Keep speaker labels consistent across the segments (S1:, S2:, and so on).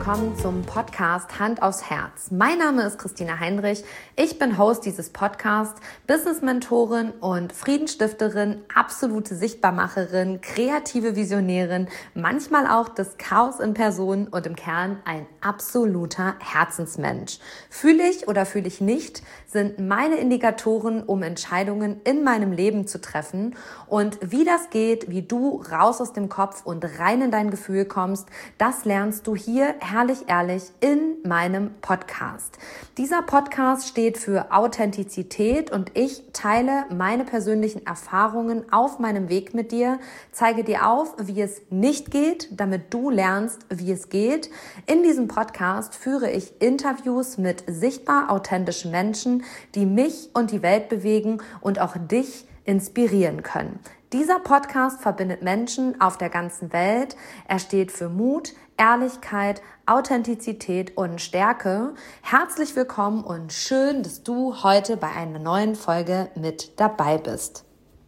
S1: willkommen zum Podcast Hand aufs Herz. Mein Name ist Christina Heinrich. Ich bin Host dieses Podcasts, Business-Mentorin und Friedensstifterin, absolute Sichtbarmacherin, kreative Visionärin, manchmal auch das Chaos in Person und im Kern ein absoluter Herzensmensch. Fühle ich oder fühle ich nicht, sind meine Indikatoren, um Entscheidungen in meinem Leben zu treffen. Und wie das geht, wie du raus aus dem Kopf und rein in dein Gefühl kommst, das lernst du hier herrlich ehrlich in meinem Podcast. Dieser Podcast steht für Authentizität und ich teile meine persönlichen Erfahrungen auf meinem Weg mit dir, zeige dir auf, wie es nicht geht, damit du lernst, wie es geht. In diesem Podcast führe ich Interviews mit sichtbar authentischen Menschen, die mich und die Welt bewegen und auch dich inspirieren können. Dieser Podcast verbindet Menschen auf der ganzen Welt. Er steht für Mut, Ehrlichkeit, Authentizität und Stärke. Herzlich willkommen und schön, dass du heute bei einer neuen Folge mit dabei bist.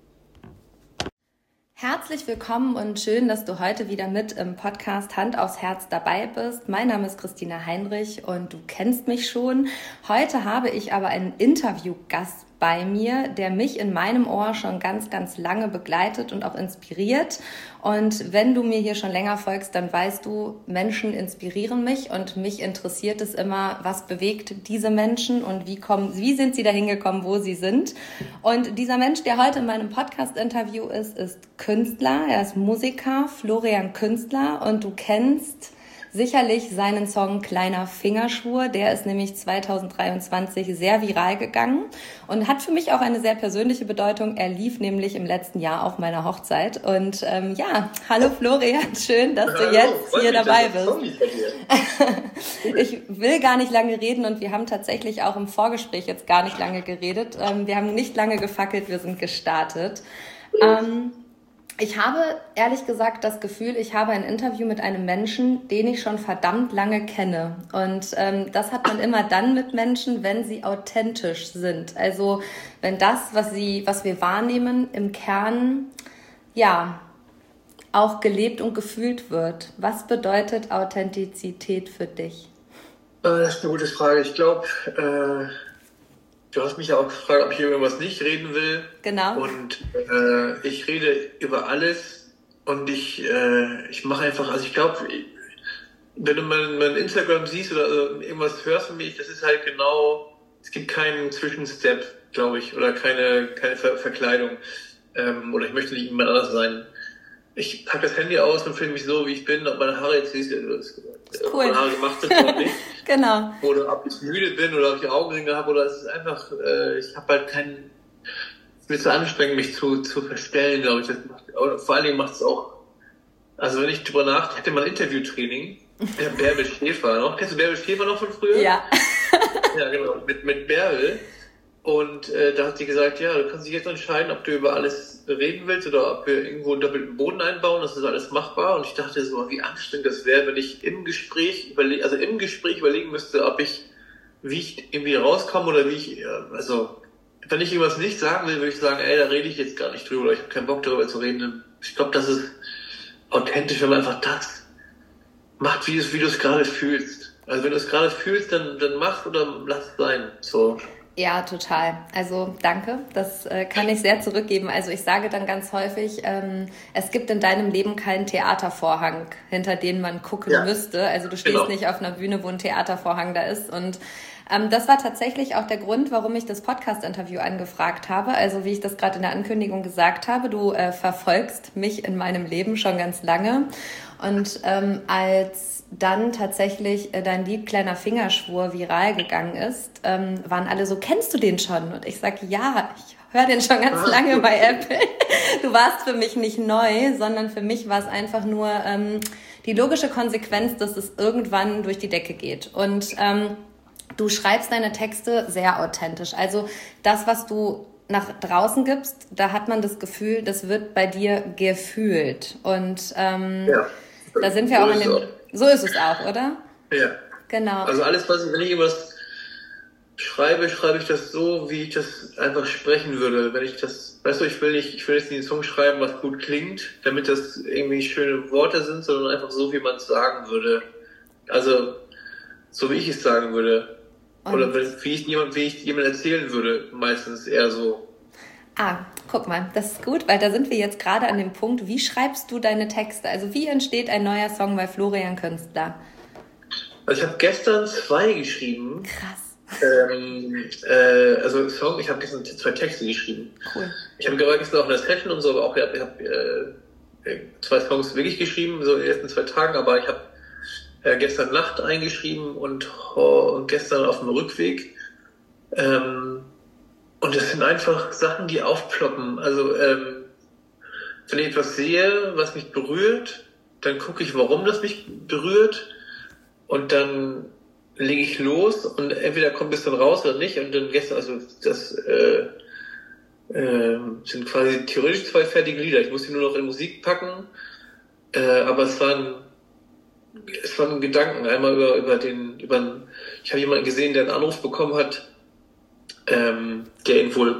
S1: Herzlich willkommen und schön, dass du heute wieder mit im Podcast Hand aufs Herz dabei bist. Mein Name ist Christina Heinrich und du kennst mich schon. Heute habe ich aber einen Interviewgast bei mir, der mich in meinem Ohr schon ganz, ganz lange begleitet und auch inspiriert. Und wenn du mir hier schon länger folgst, dann weißt du, Menschen inspirieren mich und mich interessiert es immer, was bewegt diese Menschen und wie sind sie dahin gekommen, wo sie sind. Und dieser Mensch, der heute in meinem Podcast-Interview ist Künstler, er ist Musiker, Florian Künstler, und du kennst sicherlich seinen Song Kleiner Fingerschwur, der ist nämlich 2023 sehr viral gegangen und hat für mich auch eine sehr persönliche Bedeutung. Er lief nämlich im letzten Jahr auf meiner Hochzeit. Und hallo Florian, schön, dass du jetzt hier dabei bist. Ich will gar nicht lange reden und wir haben tatsächlich auch im Vorgespräch jetzt gar nicht lange geredet. Wir haben nicht lange gefackelt, wir sind gestartet. Ich habe ehrlich gesagt das Gefühl, ich habe ein Interview mit einem Menschen, den ich schon verdammt lange kenne. Und das hat man immer dann mit Menschen, wenn sie authentisch sind. Also wenn das, was wir wahrnehmen, im Kern auch gelebt und gefühlt wird. Was bedeutet Authentizität für dich?
S2: Das ist eine gute Frage. Ich glaube, du hast mich ja auch gefragt, ob ich über was nicht reden will.
S1: Genau.
S2: Und ich rede über alles und ich mache einfach, also ich glaube, wenn du mein Instagram siehst oder irgendwas hörst von mir, das ist halt genau, es gibt keinen Zwischenstep, glaube ich, oder keine Verkleidung. Oder ich möchte nicht jemand anders sein. Ich packe das Handy aus und filme mich so, wie ich bin, ob meine Haare jetzt siehst,
S1: cool.
S2: Meine Haare gemacht sind oder nicht.
S1: Genau.
S2: Oder ob ich müde bin oder ob ich Augenringe habe oder es ist einfach, ich habe halt keinen, es ist mir zu anstrengend, mich zu verstellen, glaube ich. Vor allen Dingen macht es auch, also wenn ich drüber nachdenke, ich hatte mal ein Interviewtraining, der Bärbel Schäfer noch, kennst du Bärbel Schäfer noch von früher?
S1: Ja.
S2: Ja, genau, mit Bärbel. Und da hat sie gesagt, ja, du kannst dich jetzt entscheiden, ob du über alles reden willst oder ob wir irgendwo einen doppelten Boden einbauen, das ist alles machbar. Und ich dachte so, wie anstrengend das wäre, wenn ich im Gespräch überlegen müsste, wie ich irgendwie rauskomme oder wenn ich irgendwas nicht sagen will, würde ich sagen, da rede ich jetzt gar nicht drüber oder ich habe keinen Bock darüber zu reden. Ich glaube, das ist authentisch, wenn man einfach das macht, wie du es gerade fühlst. Also wenn du es gerade fühlst, dann mach oder lass es sein. So.
S1: Ja, total. Also danke, das kann ich sehr zurückgeben. Also ich sage dann ganz häufig, es gibt in deinem Leben keinen Theatervorhang, hinter den man gucken müsste. Also du stehst nicht auf einer Bühne, wo ein Theatervorhang da ist. Und das war tatsächlich auch der Grund, warum ich das Podcast-Interview angefragt habe. Also wie ich das gerade in der Ankündigung gesagt habe, du verfolgst mich in meinem Leben schon ganz lange. Und als dann tatsächlich dein Lied Kleiner Fingerschwur viral gegangen ist, waren alle so, kennst du den schon? Und ich sage, ja, ich höre den schon ganz lange bei Apple. Du warst für mich nicht neu, sondern für mich war es einfach nur die logische Konsequenz, dass es irgendwann durch die Decke geht. Und du schreibst deine Texte sehr authentisch. Also das, was du nach draußen gibst, da hat man das Gefühl, das wird bei dir gefühlt. Und da sind wir auch in dem... So ist es auch, oder?
S2: Ja.
S1: Genau.
S2: Also alles, wenn ich irgendwas schreibe ich das so, wie ich das einfach sprechen würde. Wenn ich das, weißt du, ich will jetzt nicht einen Song schreiben, was gut klingt, damit das irgendwie schöne Worte sind, sondern einfach so, wie man es sagen würde. Also, so wie ich es sagen würde.
S1: Und
S2: Oder wie ich jemand erzählen würde, meistens eher so.
S1: Guck mal, das ist gut, weil da sind wir jetzt gerade an dem Punkt, wie schreibst du deine Texte? Also wie entsteht ein neuer Song bei Florian Künstler?
S2: Also ich habe gestern 2 geschrieben.
S1: Krass.
S2: Ich habe gestern 2 Texte geschrieben.
S1: Cool.
S2: Ich habe gerade gestern auch eine Session und so, aber auch ich habe 2 Songs wirklich geschrieben, so in den ersten 2 Tagen, aber ich habe gestern Nacht eingeschrieben und gestern auf dem Rückweg. Und das sind einfach Sachen, die aufploppen. Also wenn ich etwas sehe, was mich berührt, dann gucke ich, warum das mich berührt, und dann lege ich los und entweder kommt es dann raus oder nicht. Und dann gestern, also das sind quasi theoretisch 2 fertige Lieder. Ich muss sie nur noch in Musik packen, aber es waren Gedanken. Einmal ich habe jemanden gesehen, der einen Anruf bekommen hat, der ihn wohl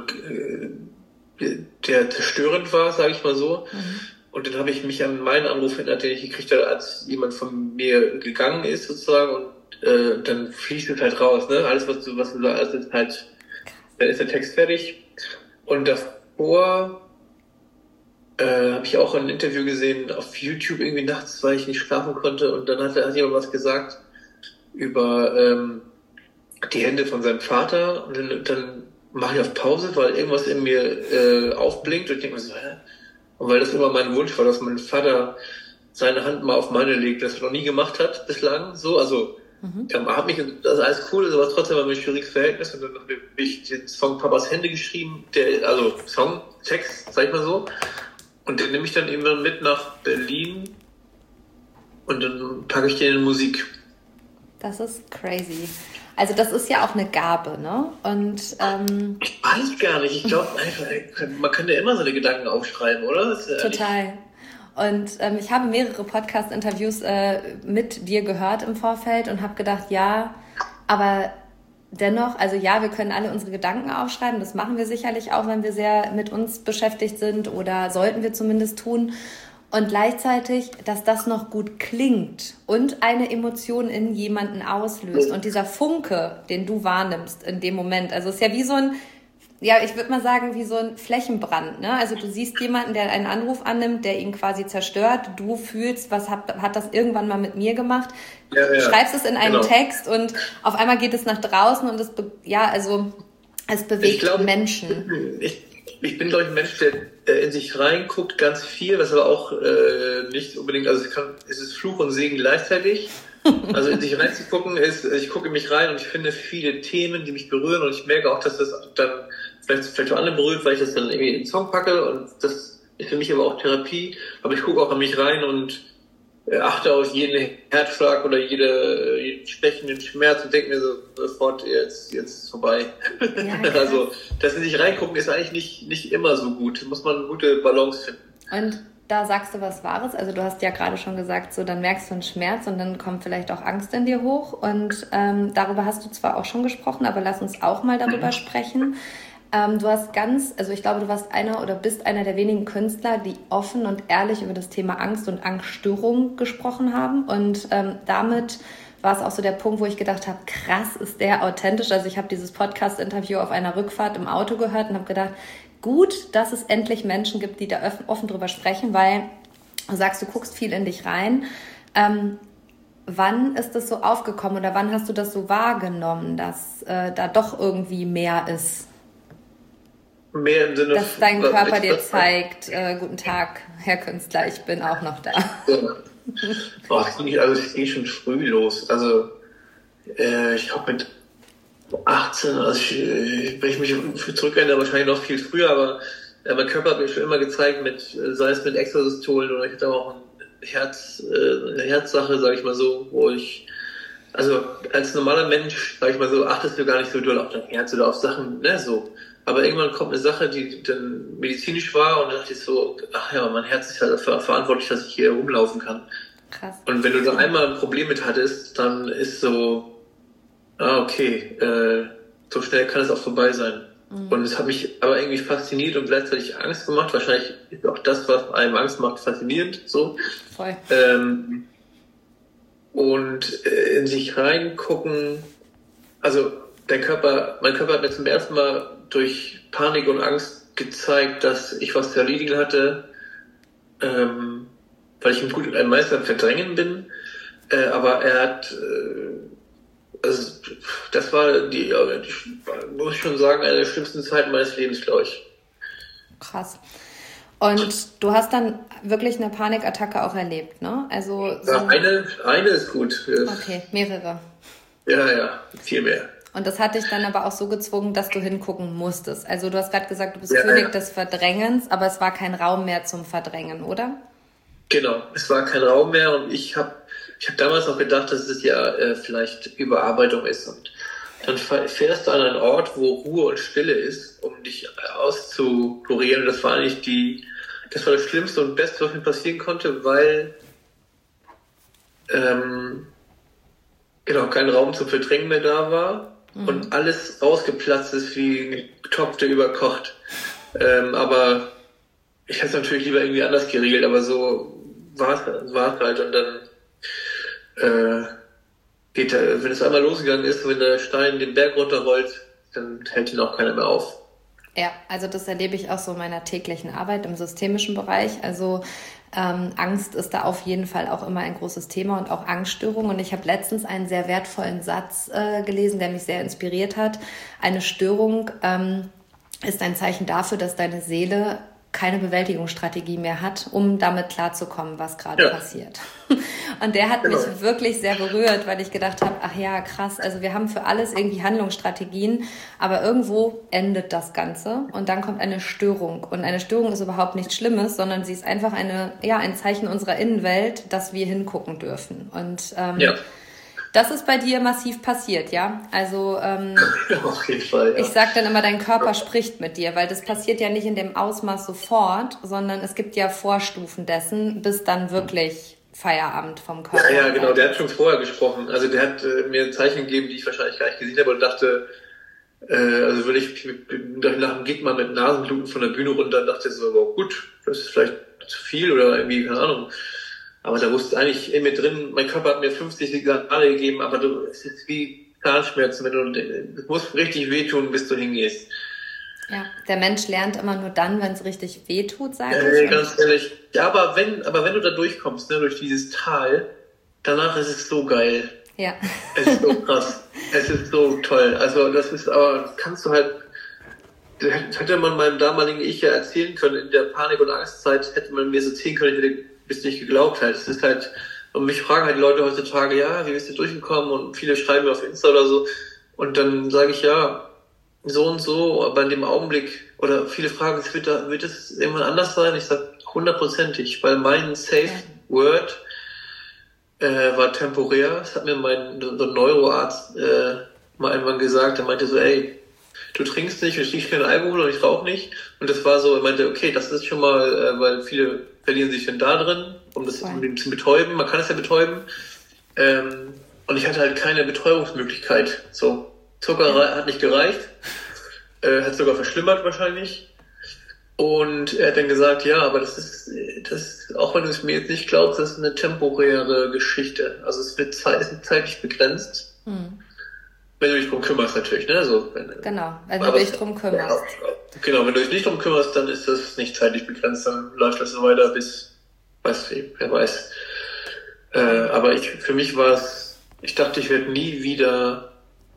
S2: der zerstörend war, sage ich mal so. Mhm. Und dann habe ich mich an meinen Anruf erinnert, den ich gekriegt habe, als jemand von mir gegangen ist sozusagen, und dann fließt es halt raus, ne? Alles, was du sagst, ist halt, dann ist der Text fertig. Und davor habe ich auch ein Interview gesehen auf YouTube, irgendwie nachts, weil ich nicht schlafen konnte, und dann hat jemand was gesagt über die Hände von seinem Vater, und dann mache ich auf Pause, weil irgendwas in mir aufblinkt, und ich denke mir so, und weil das immer mein Wunsch war, dass mein Vater seine Hand mal auf meine legt, das er noch nie gemacht hat bislang, so, also hat mich, das ist alles cool, aber trotzdem war mir ein schwieriges Verhältnis, und dann habe ich den Song Papas Hände geschrieben, also Songtext, sag ich mal so, und den nehme ich dann eben mit nach Berlin, und dann packe ich den in Musik.
S1: Das ist crazy. Also das ist ja auch eine Gabe, ne? Und
S2: ich weiß gar nicht. Ich glaube einfach, man kann ja immer seine Gedanken aufschreiben, oder?
S1: Total. Und ich habe mehrere Podcast-Interviews mit dir gehört im Vorfeld und habe gedacht, ja, aber dennoch, also ja, wir können alle unsere Gedanken aufschreiben. Das machen wir sicherlich auch, wenn wir sehr mit uns beschäftigt sind, oder sollten wir zumindest tun. Und gleichzeitig, dass das noch gut klingt und eine Emotion in jemanden auslöst. Und dieser Funke, den du wahrnimmst in dem Moment, also es ist ja wie so ein, ja, ich würde mal sagen, wie so ein Flächenbrand, ne? Also du siehst jemanden, der einen Anruf annimmt, der ihn quasi zerstört. Du fühlst, was hat das irgendwann mal mit mir gemacht? Ja. Du schreibst es in einen Text, und auf einmal geht es nach draußen, und es bewegt Menschen.
S2: Ich bin, glaube ich, ein Mensch, der in sich reinguckt, ganz viel, was aber auch nicht unbedingt, also es ist Fluch und Segen gleichzeitig. Also in sich reinzugucken ist, ich gucke in mich rein und ich finde viele Themen, die mich berühren, und ich merke auch, dass das dann vielleicht auch andere berührt, weil ich das dann irgendwie in den Song packe, und das ist für mich aber auch Therapie. Aber ich gucke auch an mich rein und achte auf jeden Herzschlag oder jeden stechenden Schmerz und denke mir sofort, jetzt ist vorbei. Ja, also das in sich reingucken ist eigentlich nicht immer so gut. Da muss man eine gute Balance finden.
S1: Und da sagst du was Wahres. Also du hast ja gerade schon gesagt, so dann merkst du einen Schmerz und dann kommt vielleicht auch Angst in dir hoch. Und darüber hast du zwar auch schon gesprochen, aber lass uns auch mal darüber sprechen. Du hast ich glaube, du warst bist einer der wenigen Künstler, die offen und ehrlich über das Thema Angst und Angststörung gesprochen haben. Und damit war es auch so der Punkt, wo ich gedacht habe, krass, ist der authentisch. Also ich habe dieses Podcast-Interview auf einer Rückfahrt im Auto gehört und habe gedacht, gut, dass es endlich Menschen gibt, die da offen drüber sprechen, weil du sagst, du guckst viel in dich rein. Wann ist das so aufgekommen, oder wann hast du das so wahrgenommen, dass da doch irgendwie mehr ist?
S2: Mehr im Sinne,
S1: dass dein Körper dir zeigt, guten Tag, Herr Künstler, ich bin auch noch da.
S2: Ja. Das ging schon früh los. Also ich glaube mit 18, wenn ich mich zurückerinnere, wahrscheinlich noch viel früher, aber mein Körper hat mir schon immer gezeigt, sei es mit Extrasystolen, oder ich hatte auch eine Herzsache, sage ich mal so, wo ich, also als normaler Mensch, sage ich mal so, achtest du gar nicht so doll auf dein Herz oder auf Sachen, ne, so. Aber irgendwann kommt eine Sache, die dann medizinisch war, und dann dachte ich so, ach ja, mein Herz ist ja dafür verantwortlich, dass ich hier rumlaufen kann.
S1: Krass.
S2: Und wenn du da einmal ein Problem mit hattest, dann ist so, okay, so schnell kann es auch vorbei sein. Mhm. Und es hat mich aber irgendwie fasziniert und gleichzeitig Angst gemacht. Wahrscheinlich ist auch das, was einem Angst macht, faszinierend, so.
S1: Voll.
S2: und in sich reingucken. Also mein Körper hat mir zum ersten Mal durch Panik und Angst gezeigt, dass ich was zu erledigen hatte, weil ich ein Meister im Verdrängen bin. Aber er hat, also das war muss ich schon sagen, eine der schlimmsten Zeiten meines Lebens, glaube ich.
S1: Krass. Und du hast dann wirklich eine Panikattacke auch erlebt, ne? Also so
S2: ja, eine ist gut.
S1: Okay, mehrere.
S2: Ja, viel mehr.
S1: Und das hat dich dann aber auch so gezwungen, dass du hingucken musstest. Also du hast gerade gesagt, du bist König des Verdrängens, aber es war kein Raum mehr zum Verdrängen, oder?
S2: Genau, es war kein Raum mehr und ich hab damals noch gedacht, dass es ja vielleicht Überarbeitung ist. Und dann fährst du an einen Ort, wo Ruhe und Stille ist, um dich auszukurieren. Und das war eigentlich das war das Schlimmste und Beste, was mir passieren konnte, weil kein Raum zum Verdrängen mehr da war und alles rausgeplatzt ist wie ein Topf, der überkocht. Aber ich hätte es natürlich lieber irgendwie anders geregelt, aber so war es halt. Und dann wenn es einmal losgegangen ist, wenn der Stein den Berg runterrollt, dann hält ihn auch keiner mehr auf.
S1: Ja, also das erlebe ich auch so in meiner täglichen Arbeit im systemischen Bereich. Also Angst ist da auf jeden Fall auch immer ein großes Thema und auch Angststörungen. Und ich habe letztens einen sehr wertvollen Satz gelesen, der mich sehr inspiriert hat. Eine Störung ist ein Zeichen dafür, dass deine Seele keine Bewältigungsstrategie mehr hat, um damit klarzukommen, was gerade passiert. Und der hat mich wirklich sehr berührt, weil ich gedacht habe, ach ja, krass, also wir haben für alles irgendwie Handlungsstrategien, aber irgendwo endet das Ganze und dann kommt eine Störung. Und eine Störung ist überhaupt nichts Schlimmes, sondern sie ist einfach ein Zeichen unserer Innenwelt, dass wir hingucken dürfen. Und das ist bei dir massiv passiert, ja? Also
S2: auf jeden Fall, ja.
S1: Ich sage dann immer, dein Körper spricht mit dir, weil das passiert ja nicht in dem Ausmaß sofort, sondern es gibt ja Vorstufen dessen, bis dann wirklich Feierabend vom Körper.
S2: Ja, genau, der hat schon vorher gesprochen. Also der hat mir Zeichen gegeben, die ich wahrscheinlich gar nicht gesehen habe und dachte, nach dem Gig mal mit Nasenbluten von der Bühne runter und dachte so, wow, gut, das ist vielleicht zu viel oder irgendwie, keine Ahnung. Aber da wusste eigentlich in mir drin, mein Körper hat mir 50 Signale gegeben, aber es ist wie Zahnschmerzen, es muss richtig wehtun, bis du hingehst.
S1: Ja, der Mensch lernt immer nur dann, wenn es richtig wehtut, sage ich.
S2: Ganz ehrlich. Ja, aber wenn du da durchkommst, ne, durch dieses Tal, danach ist es so geil.
S1: Ja.
S2: Es ist so krass. Es ist so toll. Also kannst du halt, hätte man meinem damaligen Ich ja erzählen können, in der Panik- und Angstzeit, hätte man mir so erzählen können, ich hätte bis nicht geglaubt halt. Es ist halt, und mich fragen halt die Leute heutzutage, ja, wie bist du durchgekommen? Und viele schreiben mir auf Insta oder so. Und dann sage ich, ja, so und so, aber in dem Augenblick, oder viele fragen, wird es irgendwann anders sein? Ich sag 100%, weil mein Safe Word war temporär. Das hat mir so ein Neuroarzt mal irgendwann gesagt. Er meinte so, ey, du trinkst nicht, ich trinke keinen Alkohol und ich rauche nicht. Und das war so, er meinte, okay, das ist schon mal, weil viele verlieren sich dann da drin, um den zu betäuben. Man kann es ja betäuben. Und ich hatte halt keine Betäubungsmöglichkeit. So, Zucker hat nicht gereicht. Hat sogar verschlimmert wahrscheinlich. Und er hat dann gesagt, ja, aber das ist, auch wenn du es mir jetzt nicht glaubst, das ist eine temporäre Geschichte. Also es ist zeitlich begrenzt. Wenn du dich drum kümmerst natürlich, ne? So, wenn
S1: du dich drum kümmerst.
S2: Genau, wenn du dich nicht drum kümmerst, dann ist das nicht zeitlich begrenzt, dann läuft das so weiter bis, wer weiß. Aber für mich war es, ich dachte, ich werde nie wieder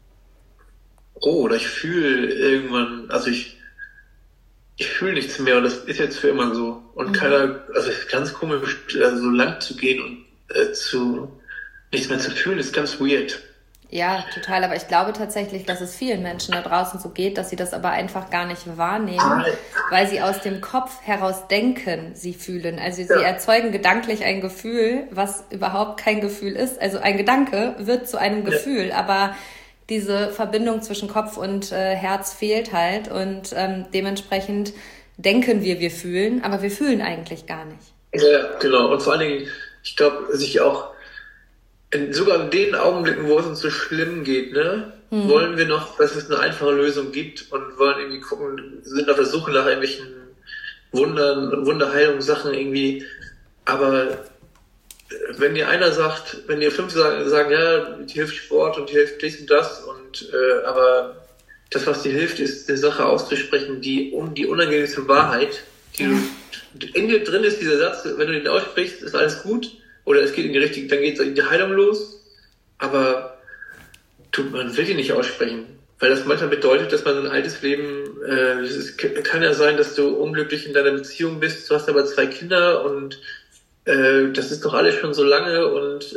S2: oder ich fühle irgendwann, also ich fühle nichts mehr und das ist jetzt für immer so. Und es ist ganz komisch, so lang zu gehen und nichts mehr zu fühlen, ist ganz weird.
S1: Ja, total. Aber ich glaube tatsächlich, dass es vielen Menschen da draußen so geht, dass sie das aber einfach gar nicht wahrnehmen, weil sie aus dem Kopf heraus denken, sie fühlen. Also sie erzeugen gedanklich ein Gefühl, was überhaupt kein Gefühl ist. Also ein Gedanke wird zu einem Gefühl, aber diese Verbindung zwischen Kopf und Herz fehlt halt und dementsprechend denken wir fühlen, aber wir fühlen eigentlich gar nicht.
S2: Ja, genau. Und vor allen Dingen, ich glaube, sich auch sogar in den Augenblicken, wo es uns so schlimm geht, ne, wollen wir noch, dass es eine einfache Lösung gibt und wollen irgendwie gucken, sind auf der Suche nach irgendwelchen Wunderheilungssachen irgendwie, aber wenn dir einer sagt, wenn dir 5 sagen, ja, dir hilft Sport und dir hilft dies und das aber das, was dir hilft, ist, die Sache auszusprechen, die unangenehmste Wahrheit, die in dir drin ist, dieser Satz, wenn du den aussprichst, ist alles gut, oder es geht in die richtige, dann geht es in die Heilung los, aber man will die nicht aussprechen, weil das manchmal bedeutet, dass man so ein altes Leben, kann ja sein, dass du unglücklich in deiner Beziehung bist, du hast aber 2 Kinder und das ist doch alles schon so lange und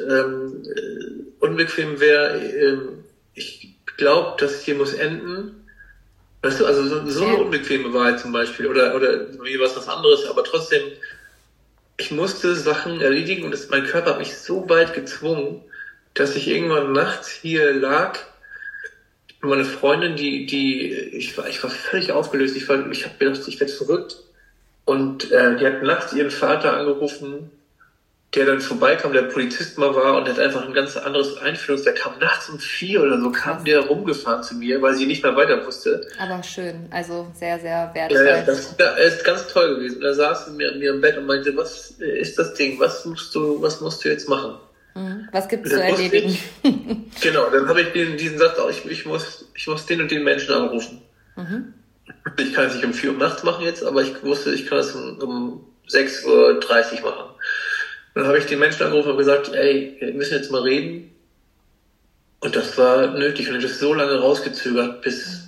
S2: unbequem wäre, ich glaube, das hier muss enden. Weißt du, also so eine unbequeme Wahrheit zum Beispiel oder wie was anderes, aber trotzdem, ich musste Sachen erledigen und mein Körper hat mich so weit gezwungen, dass ich irgendwann nachts hier lag. Meine Freundin, ich war völlig aufgelöst. Ich habe gedacht, ich werde verrückt. Und die hat nachts ihren Vater angerufen, der dann vorbeikam, der Polizist mal war und der hat einfach ein ganz anderes der kam nachts um 4 oder so, kam der rumgefahren zu mir, weil sie nicht mehr weiter wusste.
S1: Aber schön, also sehr, sehr wertvoll.
S2: Ja, das ist ganz toll gewesen. Da saß mir im Bett und meinte, was ist das Ding, was musst du jetzt machen?
S1: Was gibt's zu erledigen?
S2: Genau, dann habe ich diesen Satz auch, ich muss den und den Menschen anrufen. Ich kann es nicht um 4 Uhr nachts machen jetzt, aber ich wusste, ich kann es um 6:30 Uhr machen. Dann habe ich den Menschen angerufen und gesagt, ey, wir müssen jetzt mal reden. Und das war nötig und ich habe das so lange rausgezögert, bis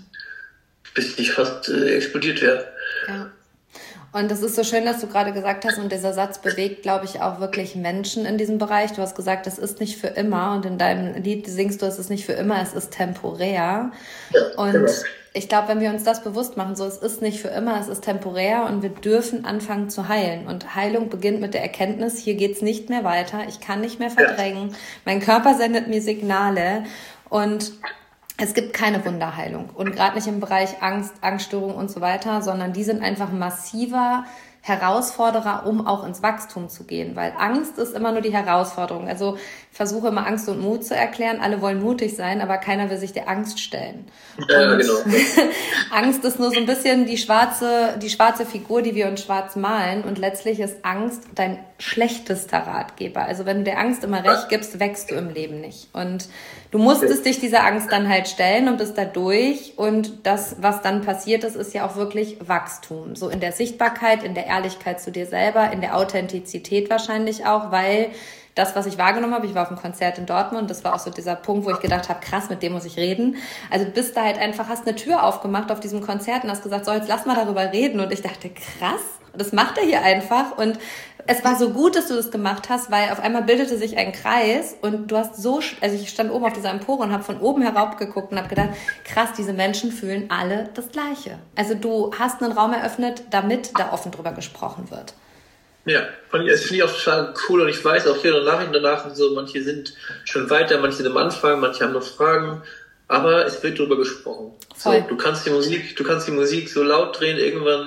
S2: ich fast explodiert wäre.
S1: Ja. Und das ist so schön, dass du gerade gesagt hast, und dieser Satz bewegt, glaube ich, auch wirklich Menschen in diesem Bereich. Du hast gesagt, das ist nicht für immer, und in deinem Lied singst du, es ist nicht für immer, es ist temporär.
S2: Ja,
S1: und
S2: genau.
S1: Ich glaube, wenn wir uns das bewusst machen, so, es ist nicht für immer, es ist temporär und wir dürfen anfangen zu heilen. Und Heilung beginnt mit der Erkenntnis, hier geht's nicht mehr weiter, ich kann nicht mehr verdrängen, mein Körper sendet mir Signale und es gibt keine Wunderheilung. Und gerade nicht im Bereich Angst, Angststörung und so weiter, sondern die sind einfach massiver Herausforderer, um auch ins Wachstum zu gehen, weil Angst ist immer nur die Herausforderung. Also ich versuche immer Angst und Mut zu erklären. Alle wollen mutig sein, aber keiner will sich der Angst stellen.
S2: Ja, genau.
S1: Angst ist nur so ein bisschen die schwarze Figur, die wir uns schwarz malen, und letztlich ist Angst dein schlechtester Ratgeber. Also wenn du der Angst immer recht gibst, wächst du im Leben nicht. Und du musstest dich dieser Angst dann halt stellen und bist da durch, und das, was dann passiert ist ja auch wirklich Wachstum. So in der Sichtbarkeit, in der Ehrlichkeit zu dir selber, in der Authentizität wahrscheinlich auch, weil das, was ich wahrgenommen habe, ich war auf einem Konzert in Dortmund, das war auch so dieser Punkt, wo ich gedacht habe, krass, mit dem muss ich reden. Also du bist da halt einfach, hast eine Tür aufgemacht auf diesem Konzert und hast gesagt, so, jetzt lass mal darüber reden. Und ich dachte, krass, das macht er hier einfach. Und es war so gut, dass du das gemacht hast, weil auf einmal bildete sich ein Kreis und du hast also ich stand oben auf dieser Empore und habe von oben herab geguckt und habe gedacht, krass, diese Menschen fühlen alle das Gleiche. Also du hast einen Raum eröffnet, damit da offen drüber gesprochen wird.
S2: Ja, das finde ich auch total cool, und ich weiß auch hier Nachrichten danach und so, manche sind schon weiter, manche sind am Anfang, manche haben noch Fragen, aber es wird drüber gesprochen. So, du kannst die Musik so laut drehen,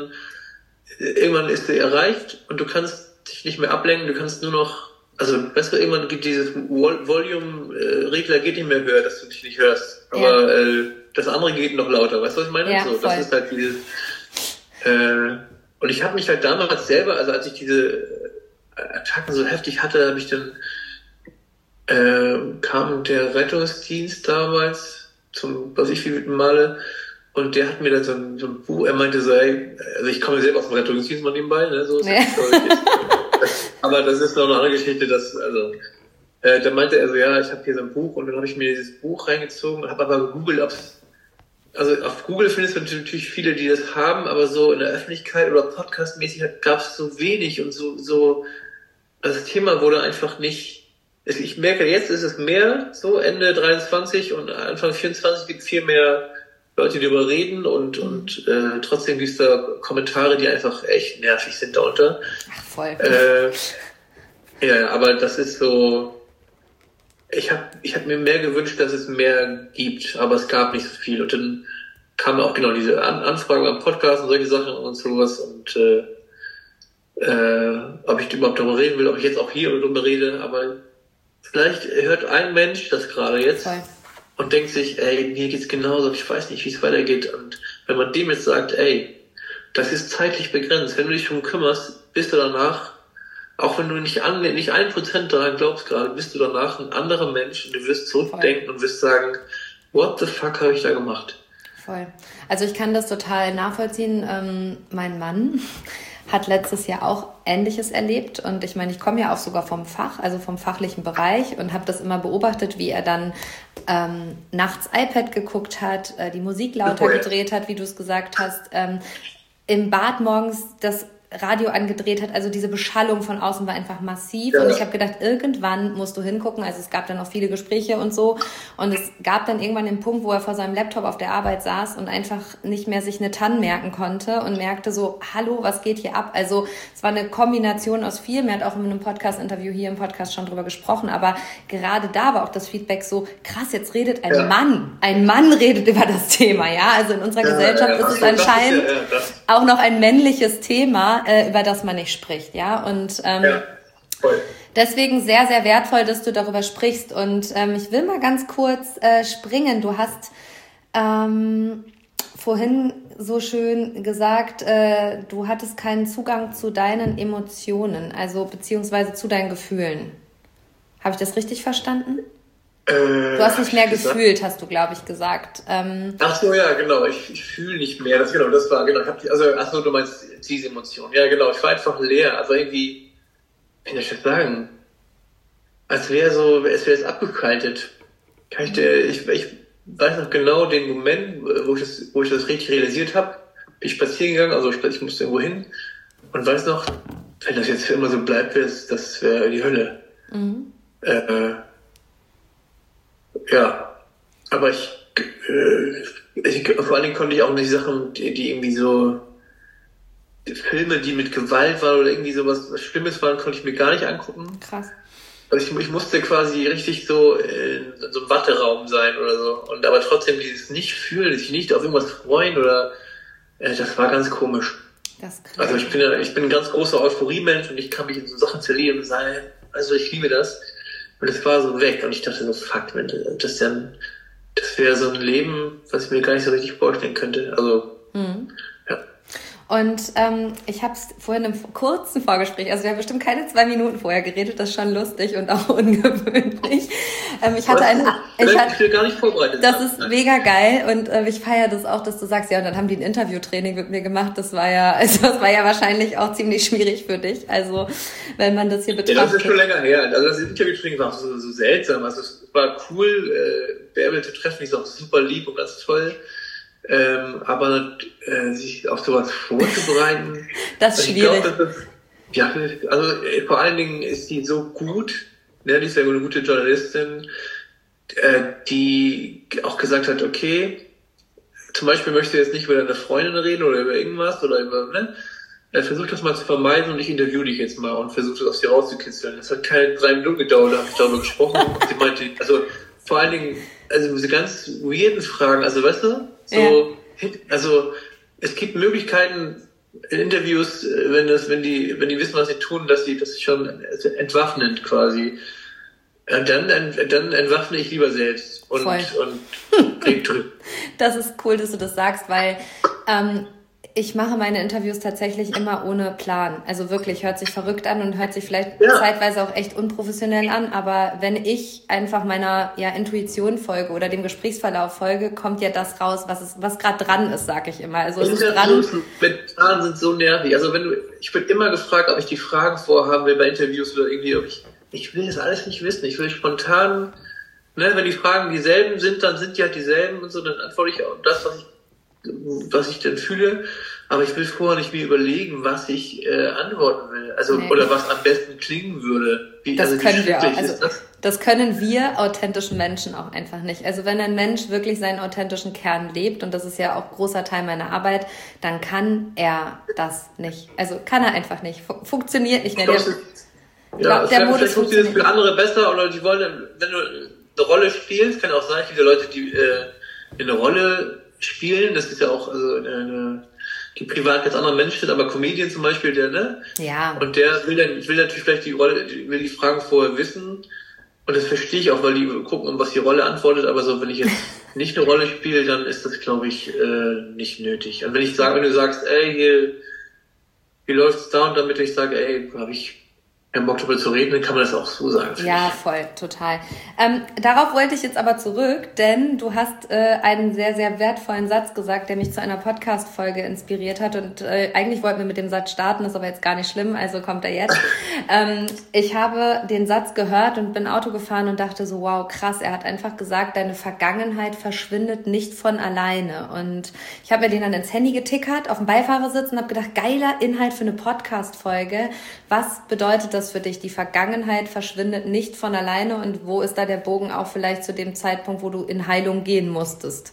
S2: irgendwann ist sie erreicht und du kannst dich nicht mehr ablenken, du kannst nur noch, also weißt du, irgendwann gibt dieses Volume-Regler geht nicht mehr höher, dass du dich nicht hörst, aber das andere geht noch lauter, weißt du, was ich meine?
S1: Ja,
S2: so, das ist halt dieses und ich habe mich halt damals selber, also als ich diese Attacken so heftig hatte, habe ich dann kam der Rettungsdienst damals zum, was ich wie Male, und der hat mir dann so ein Buch, er meinte so, ey, also ich komme selber aus dem Rettungsdienst mal nebenbei, ne, so ist aber das ist noch eine andere Geschichte, da meinte er so, ja, ich habe hier so ein Buch, und dann habe ich mir dieses Buch reingezogen und habe aber gegoogelt, also auf Google findest du natürlich viele, die das haben, aber so in der Öffentlichkeit oder podcastmäßig gab es so wenig und so das Thema wurde einfach nicht, ich merke, jetzt ist es mehr, so Ende 23 und Anfang 24 gibt es viel mehr Leute, die darüber reden, und trotzdem gibt es da Kommentare, die einfach echt nervig sind darunter.
S1: Ach, voll.
S2: Ja, aber das ist so, ich hab mir mehr gewünscht, dass es mehr gibt, aber es gab nicht so viel. Und dann kamen auch genau diese Anfragen am Podcast und solche Sachen und sowas. Und ob ich überhaupt darüber reden will, ob ich jetzt auch hier darüber rede, aber vielleicht hört ein Mensch das gerade jetzt und denkt sich, ey, mir geht's genauso, ich weiß nicht, wie es weitergeht. Und wenn man dem jetzt sagt, ey, das ist zeitlich begrenzt, wenn du dich darum kümmerst, bist du danach auch wenn du nicht 1% daran glaubst gerade, bist du danach ein anderer Mensch und du wirst zurückdenken und wirst sagen, what the fuck habe ich da gemacht?
S1: Voll. Also ich kann das total nachvollziehen. Mein Mann hat letztes Jahr auch Ähnliches erlebt und ich meine, ich komme ja auch sogar vom Fach, also vom fachlichen Bereich und habe das immer beobachtet, wie er dann nachts iPad geguckt hat, die Musik lauter gedreht hat, wie du es gesagt hast, im Bad morgens das Radio angedreht hat, also diese Beschallung von außen war einfach massiv und ich habe gedacht, irgendwann musst du hingucken, also es gab dann auch viele Gespräche und so und es gab dann irgendwann den Punkt, wo er vor seinem Laptop auf der Arbeit saß und einfach nicht mehr sich eine TAN merken konnte und merkte so, hallo, was geht hier ab? Also es war eine Kombination aus viel, er hat auch in einem Podcast-Interview hier im Podcast schon drüber gesprochen, aber gerade da war auch das Feedback so, krass, jetzt redet ein Mann redet über das Thema, ja, also in unserer Gesellschaft ist es anscheinend auch noch ein männliches Thema, über das man nicht spricht, ja, und deswegen sehr, sehr wertvoll, dass du darüber sprichst und ich will mal ganz kurz springen. Du hast vorhin so schön gesagt, du hattest keinen Zugang zu deinen Emotionen, also beziehungsweise zu deinen Gefühlen. Habe ich das richtig verstanden? Du hast nicht mehr gefühlt, hast du, glaube ich, gesagt.
S2: Ach so, ja, genau. Ich fühle nicht mehr. Das war, genau. Du meinst diese Emotion. Ja, genau. Ich war einfach leer. Also irgendwie, wie soll ich das sagen? Als wäre es abgekaltet. Ich weiß noch genau den Moment, wo ich das richtig realisiert habe. Bin ich spazieren gegangen, also ich musste irgendwo hin und weiß noch, wenn das jetzt für immer so bleibt, das wäre die Hölle. Mhm. Ja, aber vor allen Dingen konnte ich auch nicht Sachen, die irgendwie so Filme, die mit Gewalt waren oder irgendwie sowas was Schlimmes waren, konnte ich mir gar nicht angucken.
S1: Krass.
S2: Also ich musste quasi richtig so in so einem Watteraum sein oder so. Und aber trotzdem dieses nicht fühlen, sich nicht auf irgendwas freuen oder das war ganz komisch. Also ich bin ein ganz großer Euphorie-Mensch und ich kann mich in so Sachen verlieren und sagen, also ich liebe das. Und es war so weg und ich dachte so, fuck, das wäre so ein Leben, was ich mir gar nicht so richtig vorstellen könnte. Also, ja.
S1: Und ich habe es vorhin im kurzen Vorgespräch, also wir haben bestimmt keine 2 Minuten vorher geredet, das ist schon lustig und auch ungewöhnlich. Ich bin
S2: gar nicht vorbereitet.
S1: Das ist mega geil und ich feiere das auch, dass du sagst, ja, und dann haben die ein Interviewtraining mit mir gemacht. Das war ja wahrscheinlich auch ziemlich schwierig für dich. Also wenn man das hier betrachtet.
S2: Ja, das ist schon länger her. Also das Interviewtraining war auch so seltsam. Also es war cool, Bärbel zu treffen, die ist auch super lieb und ganz toll. Aber sich auf sowas vorzubereiten,
S1: das ist schwierig.
S2: Vor allen Dingen ist die so gut, ne, die ist ja eine gute Journalistin, die auch gesagt hat, okay, zum Beispiel möchte jetzt nicht über deine Freundin reden oder über irgendwas oder über, ne, versuch das mal zu vermeiden und ich interview dich jetzt mal und versuch das aus dir rauszukitzeln. Das hat keine 3 Minuten gedauert, da habe ich darüber gesprochen und sie meinte, also vor allen Dingen, also diese ganz weirden Fragen, also weißt du, so, also es gibt Möglichkeiten in Interviews, wenn die wissen, was sie tun, dass sie das schon entwaffnend quasi. Dann entwaffne ich lieber selbst und
S1: Das ist cool, dass du das sagst, weil ich mache meine Interviews tatsächlich immer ohne Plan. Also wirklich, hört sich verrückt an und hört sich vielleicht zeitweise auch echt unprofessionell an, aber wenn ich einfach meiner Intuition folge oder dem Gesprächsverlauf folge, kommt ja das raus, was gerade dran ist, sag ich immer. Also es ist dran.
S2: Fragen sind so nervig. Also ich bin immer gefragt, ob ich die Fragen vorhaben will bei Interviews oder irgendwie, ob ich will das alles nicht wissen. Ich will spontan, ne, wenn die Fragen dieselben sind, dann sind die halt dieselben und so, dann antworte ich auch das, was ich denn fühle, aber ich will vorher nicht mir überlegen, was ich antworten will, oder was am besten klingen würde.
S1: Das können wir authentischen Menschen auch einfach nicht. Also wenn ein Mensch wirklich seinen authentischen Kern lebt, und das ist ja auch großer Teil meiner Arbeit, dann kann er das nicht. Also kann er einfach nicht. Funktioniert nicht mehr.
S2: Vielleicht funktioniert es für andere besser, oder die wollen, wenn du eine Rolle spielst, kann auch sein, viele Leute, die eine Rolle spielen, das ist ja auch die privat ganz anderer Mensch sind, aber Comedian zum Beispiel, der, ne?
S1: Ja.
S2: Und der will natürlich vielleicht will die Fragen vorher wissen, und das verstehe ich auch, weil die gucken, was die Rolle antwortet, aber so, wenn ich jetzt nicht eine Rolle spiele, dann ist das, glaube ich, nicht nötig. Und wenn du sagst, ey, hier läuft's da, und damit ich sage, ey, habe ich keinen Bock darüber zu reden, dann kann man das auch so sagen.
S1: Ja, voll, total. Darauf wollte ich jetzt aber zurück, denn du hast einen sehr, sehr wertvollen Satz gesagt, der mich zu einer Podcast-Folge inspiriert hat und eigentlich wollten wir mit dem Satz starten, ist aber jetzt gar nicht schlimm, also kommt er jetzt. Ich habe den Satz gehört und bin Auto gefahren und dachte so, wow, krass, er hat einfach gesagt, deine Vergangenheit verschwindet nicht von alleine. Und ich habe mir den dann ins Handy getickert, auf dem Beifahrersitz und habe gedacht, geiler Inhalt für eine Podcast-Folge. Was bedeutet das für dich? Die Vergangenheit verschwindet nicht von alleine und wo ist da der Bogen auch vielleicht zu dem Zeitpunkt, wo du in Heilung gehen musstest?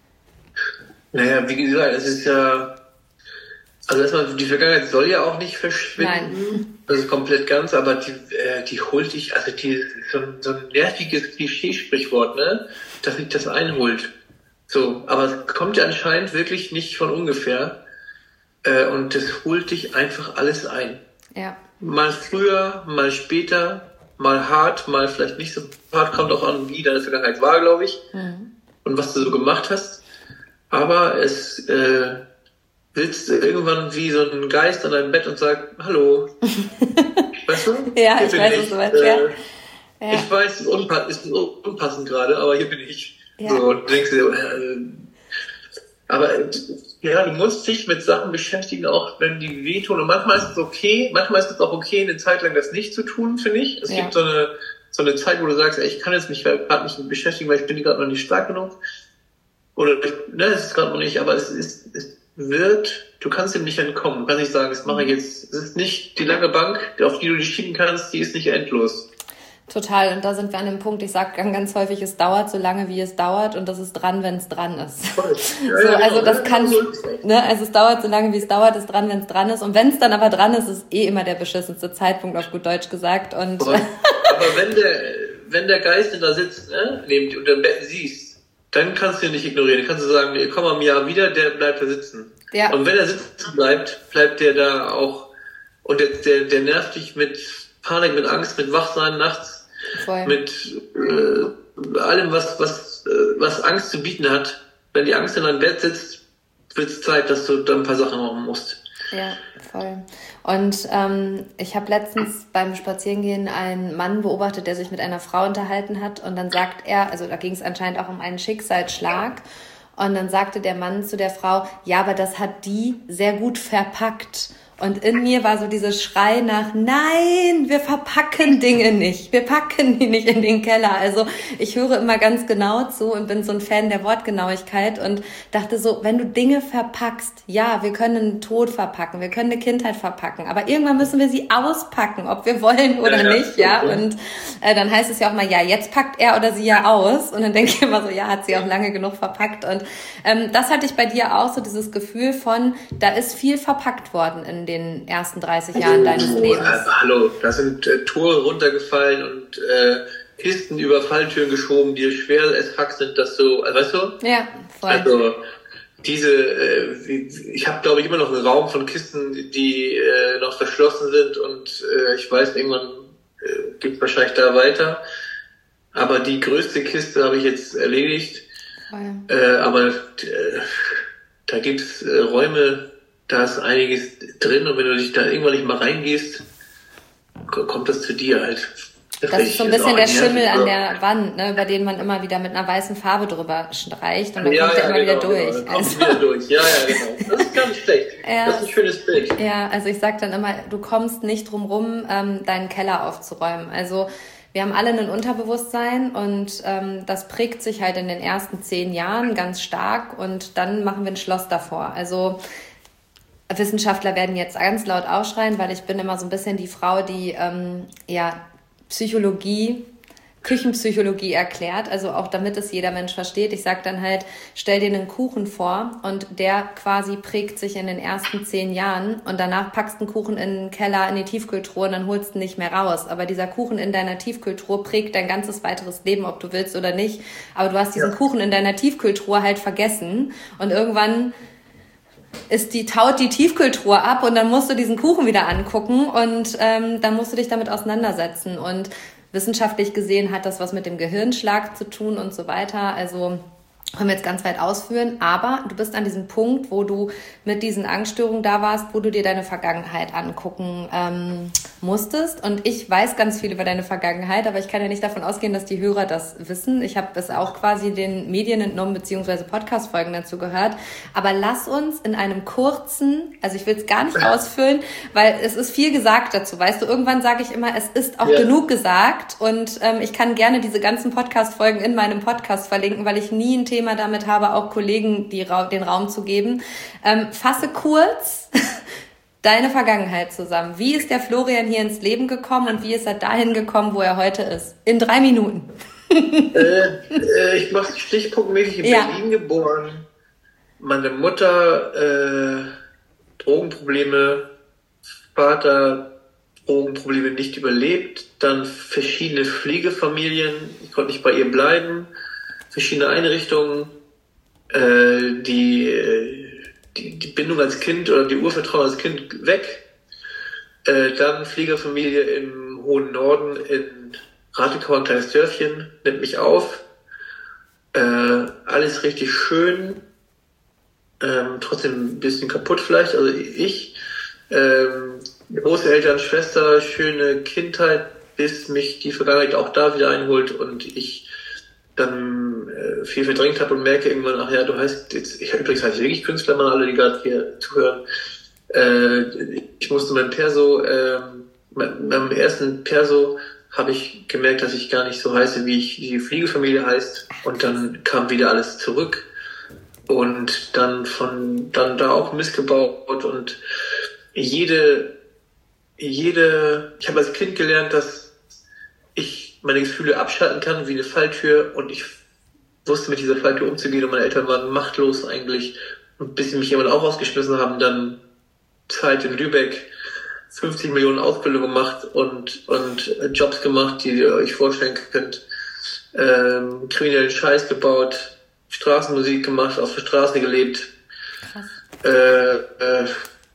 S2: Naja, wie gesagt, es ist ja, also erstmal, die Vergangenheit soll ja auch nicht verschwinden. Nein. Das ist komplett ganz, aber die holt dich, also die so ein nerviges Klischeesprichwort, ne, dass sich das einholt. So, aber es kommt ja anscheinend wirklich nicht von ungefähr und das holt dich einfach alles ein.
S1: Ja.
S2: Mal früher, mal später, mal hart, mal vielleicht nicht so hart, kommt auch an, wie deine Vergangenheit war, glaube ich, und was du so gemacht hast. Aber es sitzt irgendwann wie so ein Geist an deinem Bett und sagt, hallo. Weißt du?
S1: Ja, ich weiß, was du meinst, ja.
S2: Ich weiß, es ist unpassend gerade, aber hier bin ich.
S1: Ja.
S2: So, und denkst du, aber ja, du musst dich mit Sachen beschäftigen, auch wenn die wehtun. Und manchmal ist es okay, manchmal ist es auch okay, eine Zeit lang das nicht zu tun, finde ich. Es gibt so eine Zeit, wo du sagst, ey, ich kann jetzt mich gerade nicht beschäftigen, weil ich bin gerade noch nicht stark genug. Oder, es ist gerade noch nicht, aber du kannst dem nicht entkommen. Du kannst nicht sagen, das mache ich jetzt. Es ist nicht die lange Bank, auf die du dich schieben kannst, die ist nicht endlos.
S1: Total, und da sind wir an dem Punkt, ich sage ganz häufig, es dauert so lange, wie es dauert und das ist dran, wenn es dran ist. Ja, also das kann, also es dauert so lange, wie es dauert, ist dran, wenn es dran ist und wenn es dann aber dran ist, ist immer der beschissenste Zeitpunkt, auf gut Deutsch gesagt. Und
S2: aber wenn der Geist da sitzt, neben dir und im Bett siehst, dann kannst du ihn nicht ignorieren. Dann kannst du sagen, komm am Jahr wieder, der bleibt da sitzen.
S1: Ja.
S2: Und wenn er sitzen bleibt der da auch und der nervt dich mit Panik, mit Angst, mit Wachsein nachts. Voll. Mit allem, was Angst zu bieten hat. Wenn die Angst in deinem Bett sitzt, wird es Zeit, dass du dann ein paar Sachen machen musst.
S1: Ja, voll. Und ich habe letztens beim Spazierengehen einen Mann beobachtet, der sich mit einer Frau unterhalten hat und dann sagt er, also da ging es anscheinend auch um einen Schicksalsschlag und dann sagte der Mann zu der Frau, ja, aber das hat die sehr gut verpackt. Und in mir war so dieses Schrei nach, nein, wir verpacken Dinge nicht. Wir packen die nicht in den Keller. Also ich höre immer ganz genau zu und bin so ein Fan der Wortgenauigkeit und dachte so, wenn du Dinge verpackst, ja, wir können einen Tod verpacken, wir können eine Kindheit verpacken, aber irgendwann müssen wir sie auspacken, ob wir wollen oder nicht, ja. Und dann heißt es ja auch mal, ja, jetzt packt er oder sie ja aus. Und dann denke ich immer so, ja, hat sie auch lange genug verpackt. Und das hatte ich bei dir auch so, dieses Gefühl von, da ist viel verpackt worden in den ersten 30 Jahren deines Lebens.
S2: Hallo, da sind Tore runtergefallen und Kisten über Falltüren geschoben, die schwer as fuck sind, dass du, weißt du?
S1: Ja, voll.
S2: Also ich habe glaube ich immer noch einen Raum von Kisten, die noch verschlossen sind und ich weiß, irgendwann geht wahrscheinlich da weiter. Aber die größte Kiste habe ich jetzt erledigt. Aber da gibt es Räume, da ist einiges drin und wenn du dich da irgendwann nicht mal reingehst, kommt das zu dir halt.
S1: Das ist so ein bisschen der Schimmel an der Wand, ne, über den man immer wieder mit einer weißen Farbe drüber streicht und dann kommt der immer wieder durch.
S2: Genau. Kommt wieder durch. Ja, genau. Das ist gar nicht schlecht. Das ist ein schönes Bild.
S1: Ja, also ich sag dann immer, du kommst nicht drum rum, deinen Keller aufzuräumen. Also wir haben alle ein Unterbewusstsein und das prägt sich halt in den ersten 10 Jahren ganz stark und dann machen wir ein Schloss davor. Also Wissenschaftler werden jetzt ganz laut aufschreien, weil ich bin immer so ein bisschen die Frau, die Küchenpsychologie erklärt, also auch damit es jeder Mensch versteht. Ich sage dann halt, stell dir einen Kuchen vor und der quasi prägt sich in den ersten 10 Jahren und danach packst du einen Kuchen in den Keller, in die Tiefkühltruhe und dann holst du ihn nicht mehr raus. Aber dieser Kuchen in deiner Tiefkühltruhe prägt dein ganzes weiteres Leben, ob du willst oder nicht. Aber du hast diesen Kuchen in deiner Tiefkühltruhe halt vergessen und irgendwann taut die Tiefkühltruhe ab und dann musst du diesen Kuchen wieder angucken und dann musst du dich damit auseinandersetzen. Und wissenschaftlich gesehen hat das was mit dem Gehirnschlag zu tun und so weiter. Also Wollen wir jetzt ganz weit ausführen, aber du bist an diesem Punkt, wo du mit diesen Angststörungen da warst, wo du dir deine Vergangenheit angucken musstest. Und ich weiß ganz viel über deine Vergangenheit, aber ich kann ja nicht davon ausgehen, dass die Hörer das wissen. Ich habe das auch quasi den Medien entnommen, beziehungsweise Podcast-Folgen dazu gehört. Aber lass uns in einem kurzen, also ich will es gar nicht ausfüllen, weil es ist viel gesagt dazu. Weißt du, irgendwann sage ich immer, es ist auch genug gesagt. Und ich kann gerne diese ganzen Podcast-Folgen in meinem Podcast verlinken, weil ich nie ein Thema damit habe, auch Kollegen den Raum zu geben. Fasse kurz deine Vergangenheit zusammen. Wie ist der Florian hier ins Leben gekommen und wie ist er dahin gekommen, wo er heute ist? In 3 Minuten.
S2: Ich mache stichpunktmäßig in Berlin geboren. Meine Mutter Drogenprobleme, Vater Drogenprobleme nicht überlebt, dann verschiedene Pflegefamilien, ich konnte nicht bei ihr bleiben, verschiedene Einrichtungen, die Bindung als Kind oder die Urvertrauen als Kind weg, dann Pflegefamilie im hohen Norden in Ratekau, ein kleines Dörfchen, nimmt mich auf, alles richtig schön, trotzdem ein bisschen kaputt vielleicht, also ich, Großeltern, Schwester, schöne Kindheit, bis mich die Vergangenheit auch da wieder einholt und ich dann viel verdrängt habe und merke irgendwann, ach ja, du heißt jetzt, übrigens heiße ich wirklich Künstlermann, alle, die gerade hier zuhören, ich musste meinem meinem ersten Perso habe ich gemerkt, dass ich gar nicht so heiße, wie die Pflegefamilie heißt, und dann kam wieder alles zurück und dann da auch missgebaut und ich habe als Kind gelernt, dass ich meine Gefühle abschalten kann wie eine Falltür, und ich wusste mit dieser Falltür umzugehen und meine Eltern waren machtlos eigentlich, und bis sie mich jemand auch rausgeschmissen haben, dann Zeit in Lübeck, 50 Millionen Ausbildung gemacht und Jobs gemacht, die ihr euch vorstellen könnt, kriminellen Scheiß gebaut, Straßenmusik gemacht, auf der Straße gelebt. Krass.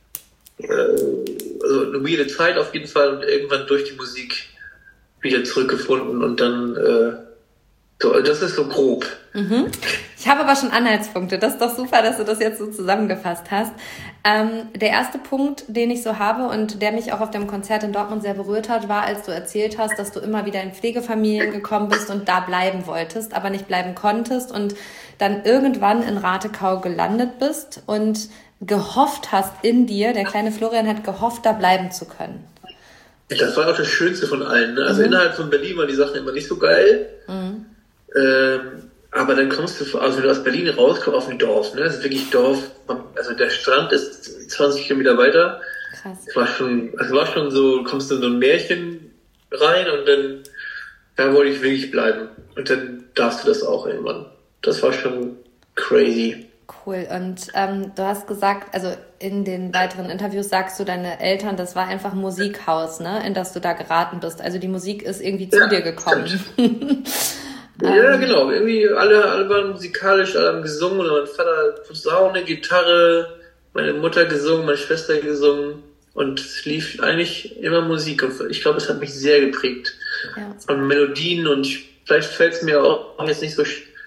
S2: Also eine weirde Zeit auf jeden Fall, und irgendwann durch die Musik wieder zurückgefunden und dann das ist so grob.
S1: Mhm. Ich habe aber schon Anhaltspunkte. Das ist doch super, dass du das jetzt so zusammengefasst hast. Der erste Punkt, den ich so habe und der mich auch auf dem Konzert in Dortmund sehr berührt hat, war, als du erzählt hast, dass du immer wieder in Pflegefamilien gekommen bist und da bleiben wolltest, aber nicht bleiben konntest und dann irgendwann in Ratekau gelandet bist und gehofft hast in dir, der kleine Florian hat gehofft, da bleiben zu können.
S2: Das war auch das Schönste von allen. Ne? Also innerhalb von Berlin waren die Sachen immer nicht so geil. Mhm. Aber dann kommst du, also wenn du aus Berlin rauskommst, auf ein Dorf, ne? Das ist wirklich Dorf. Also der Strand ist 20 Kilometer weiter. Krass. Es war schon so, kommst du in so ein Märchen rein und dann, da wollte ich wirklich bleiben. Und dann darfst du das auch irgendwann. Das war schon crazy.
S1: Cool. Und du hast gesagt, also in den weiteren Interviews sagst du, deine Eltern, das war einfach Musikhaus, ne, in das du da geraten bist. Also die Musik ist irgendwie zu dir gekommen.
S2: Ja, genau. Irgendwie alle waren musikalisch, alle haben gesungen. Und mein Vater Posaune, Gitarre, meine Mutter gesungen, meine Schwester gesungen. Und es lief eigentlich immer Musik. Und ich glaube, es hat mich sehr geprägt. Ja. Von Melodien. Und vielleicht fällt es mir auch jetzt nicht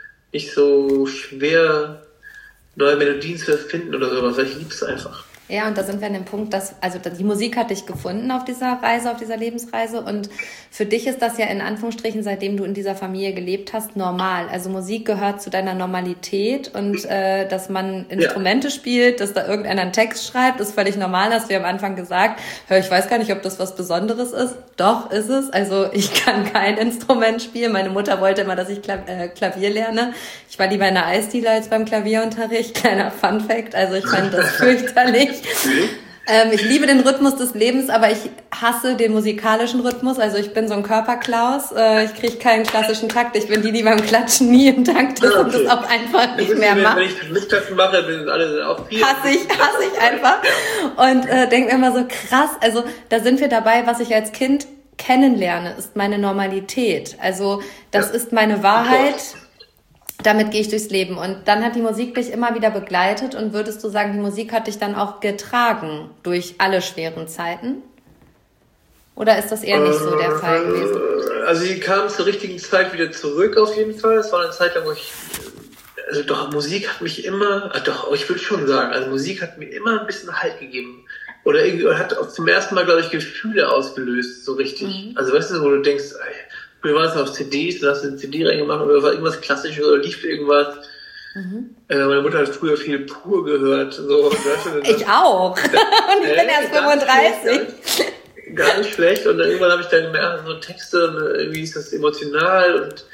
S2: so schwer, neue Melodien zu erfinden oder sowas. Ich liebe es einfach.
S1: Ja, und da sind wir an dem Punkt, dass, also die Musik hat dich gefunden auf dieser Reise, auf dieser Lebensreise, und für dich ist das ja in Anführungsstrichen, seitdem du in dieser Familie gelebt hast, normal. Also Musik gehört zu deiner Normalität, und dass man Instrumente spielt, dass da irgendeiner einen Text schreibt, ist völlig normal, hast du ja am Anfang gesagt. Ich weiß gar nicht, ob das was Besonderes ist. Doch, ist es. Also ich kann kein Instrument spielen. Meine Mutter wollte immer, dass ich Klavier lerne. Ich war lieber in der Eisdiele als beim Klavierunterricht. Kleiner Funfact. Also ich fand das fürchterlich. Ich liebe den Rhythmus des Lebens, aber ich hasse den musikalischen Rhythmus. Also ich bin so ein Körperklaus. Ich kriege keinen klassischen Takt. Ich bin die beim Klatschen nie im Takt ist und das auch einfach nicht mehr macht.
S2: Wenn ich Mitklatschen mache, sind alle auch viel.
S1: Hasse ich einfach. Und denke mir immer so, krass, also da sind wir dabei, was ich als Kind kennenlerne, ist meine Normalität. Also das ist meine Wahrheit. Damit gehe ich durchs Leben. Und dann hat die Musik dich immer wieder begleitet. Und würdest du sagen, die Musik hat dich dann auch getragen durch alle schweren Zeiten? Oder ist das eher nicht so der Fall gewesen?
S2: Also sie kam zur richtigen Zeit wieder zurück auf jeden Fall. Es war eine Zeit lang, wo ich also doch, Musik hat mich immer, ich würde schon sagen, also Musik hat mir immer ein bisschen Halt gegeben. Oder irgendwie hat auch zum ersten Mal, glaube ich, Gefühle ausgelöst, so richtig. Also weißt du, wo du denkst, wir waren auf CDs, da hast du eine CD reingemacht oder war irgendwas Klassisches oder lief irgendwas. Meine Mutter hat früher viel Pur gehört. So,
S1: ich auch. Und ich bin erst 35.
S2: Gar nicht schlecht. Und dann irgendwann habe ich dann gemerkt, so Texte, und irgendwie ist das emotional und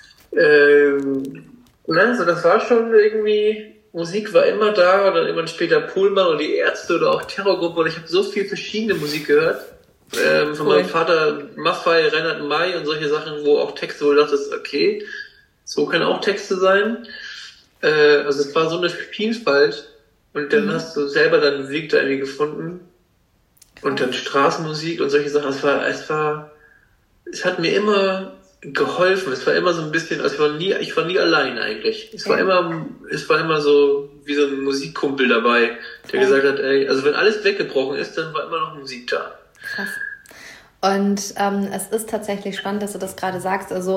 S2: so das war schon irgendwie, Musik war immer da und dann irgendwann später Pohlmann und die Ärzte oder auch Terrorgruppe und ich habe so viel verschiedene Musik gehört. Von meinem Vater Maffay, Reinhard May und solche Sachen, wo auch Texte, wo du dachtest, okay, so können auch Texte sein. Also es war so eine Vielfalt und dann hast du selber deinen Weg da irgendwie gefunden und dann Straßenmusik und solche Sachen. Es hat mir immer geholfen. Es war immer so ein bisschen, also ich war nie allein eigentlich. Es war immer so wie so ein Musikkumpel dabei, der gesagt hat, also wenn alles weggebrochen ist, dann war immer noch Musik da.
S1: Krass. Und es ist tatsächlich spannend, dass du das gerade sagst. Also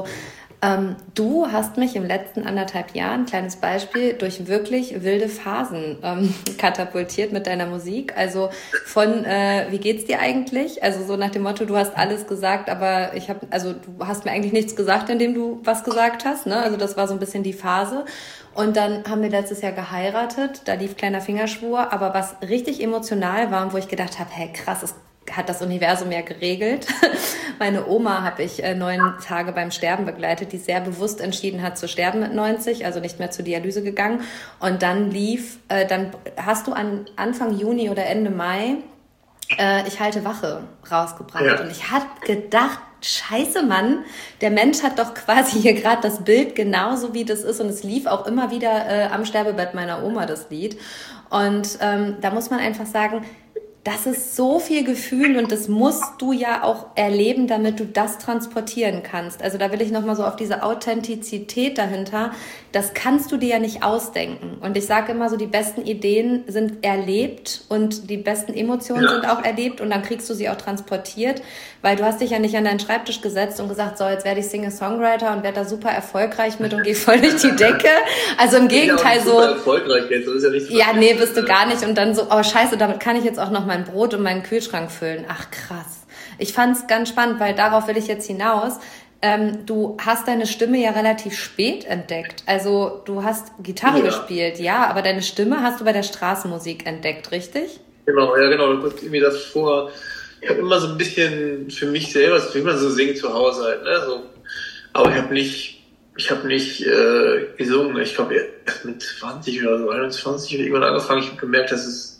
S1: du hast mich im letzten 1,5 Jahren, kleines Beispiel, durch wirklich wilde Phasen katapultiert mit deiner Musik. Also von, wie geht's dir eigentlich? Also so nach dem Motto, du hast alles gesagt, aber du hast mir eigentlich nichts gesagt, indem du was gesagt hast, ne? Also das war so ein bisschen die Phase. Und dann haben wir letztes Jahr geheiratet, da lief kleiner Fingerschwur, aber was richtig emotional war und wo ich gedacht habe, hey krass, es hat das Universum ja geregelt. Meine Oma habe ich 9 Tage beim Sterben begleitet, die sehr bewusst entschieden hat zu sterben mit 90, also nicht mehr zur Dialyse gegangen. Und dann dann hast du an Anfang Juni oder Ende Mai Ich halte Wache rausgebracht. Ja. Und ich habe gedacht, scheiße Mann, der Mensch hat doch quasi hier gerade das Bild genauso wie das ist. Und es lief auch immer wieder am Sterbebett meiner Oma, das Lied. Und da muss man einfach sagen, das ist so viel Gefühl und das musst du ja auch erleben, damit du das transportieren kannst. Also da will ich nochmal so auf diese Authentizität dahinter, das kannst du dir ja nicht ausdenken. Und ich sage immer so, die besten Ideen sind erlebt und die besten Emotionen sind auch erlebt und dann kriegst du sie auch transportiert, weil du hast dich ja nicht an deinen Schreibtisch gesetzt und gesagt, so jetzt werde ich Singer-Songwriter und werde da super erfolgreich mit und gehe voll durch die Decke. Also im Gegenteil so.
S2: Erfolgreich jetzt, das ist ja nicht so.
S1: Ja, nee, bist du gar nicht und dann so, oh scheiße, damit kann ich jetzt auch noch mein Brot und meinen Kühlschrank füllen. Ach krass. Ich fand's ganz spannend, weil darauf will ich jetzt hinaus. Du hast deine Stimme ja relativ spät entdeckt. Also du hast Gitarre gespielt, ja, aber deine Stimme hast du bei der Straßenmusik entdeckt, richtig?
S2: Genau. Du hast irgendwie das vor. Ich habe immer so ein bisschen für mich selber, wie man so singt zu Hause halt, ne? So, aber ich habe nicht gesungen. Ich glaube erst mit 20 oder so, 21 habe ich irgendwann angefangen. Ich habe gemerkt,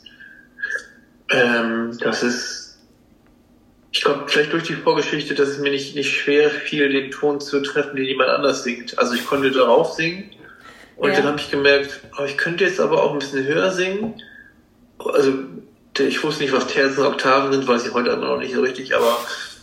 S2: ich glaube, vielleicht durch die Vorgeschichte, dass es mir nicht schwer fiel, den Ton zu treffen, den jemand anders singt. Also ich konnte darauf singen und dann habe ich gemerkt, ich könnte jetzt aber auch ein bisschen höher singen. Also ich wusste nicht, was Terzen und Oktaven sind, weiß ich heute immer noch nicht so richtig, aber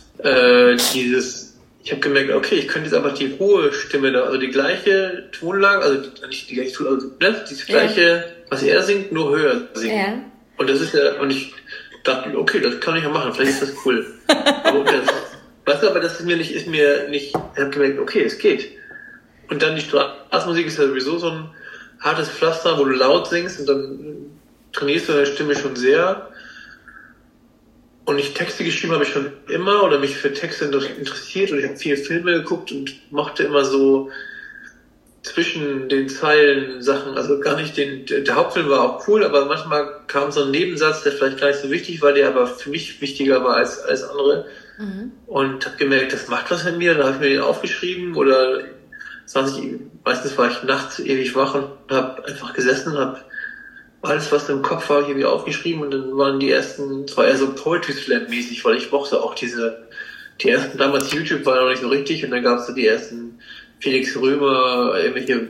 S2: ich habe gemerkt, okay, ich könnte jetzt einfach die hohe Stimme da, also die gleiche Tonlage, also nicht die gleiche Tonlage, also das gleiche, was er singt, nur höher singen. Ja. Und das ist und ich dachte, okay, das kann ich ja machen, vielleicht ist das cool. aber das ist mir nicht, ich habe gemerkt, okay, es geht. Und dann die Straßenmusik ist ja sowieso so ein hartes Pflaster, wo du laut singst und dann trainierst du deine Stimme schon sehr. Und Texte geschrieben habe ich schon immer oder mich für Texte interessiert und ich habe viele Filme geguckt und mochte immer so zwischen den Zeilen Sachen, also gar nicht der Hauptfilm war auch cool, aber manchmal kam so ein Nebensatz, der vielleicht gar nicht so wichtig war, der aber für mich wichtiger war als andere. Und habe gemerkt, das macht was mit mir, dann habe ich mir den aufgeschrieben oder meistens war ich nachts ewig wach und habe einfach gesessen und habe alles, was im Kopf war, hier wieder aufgeschrieben und dann waren die ersten, es war eher so Poetry Slam mäßig, weil ich mochte auch die ersten, damals YouTube war noch nicht so richtig und dann gab es so die ersten Felix Römer, irgendwelche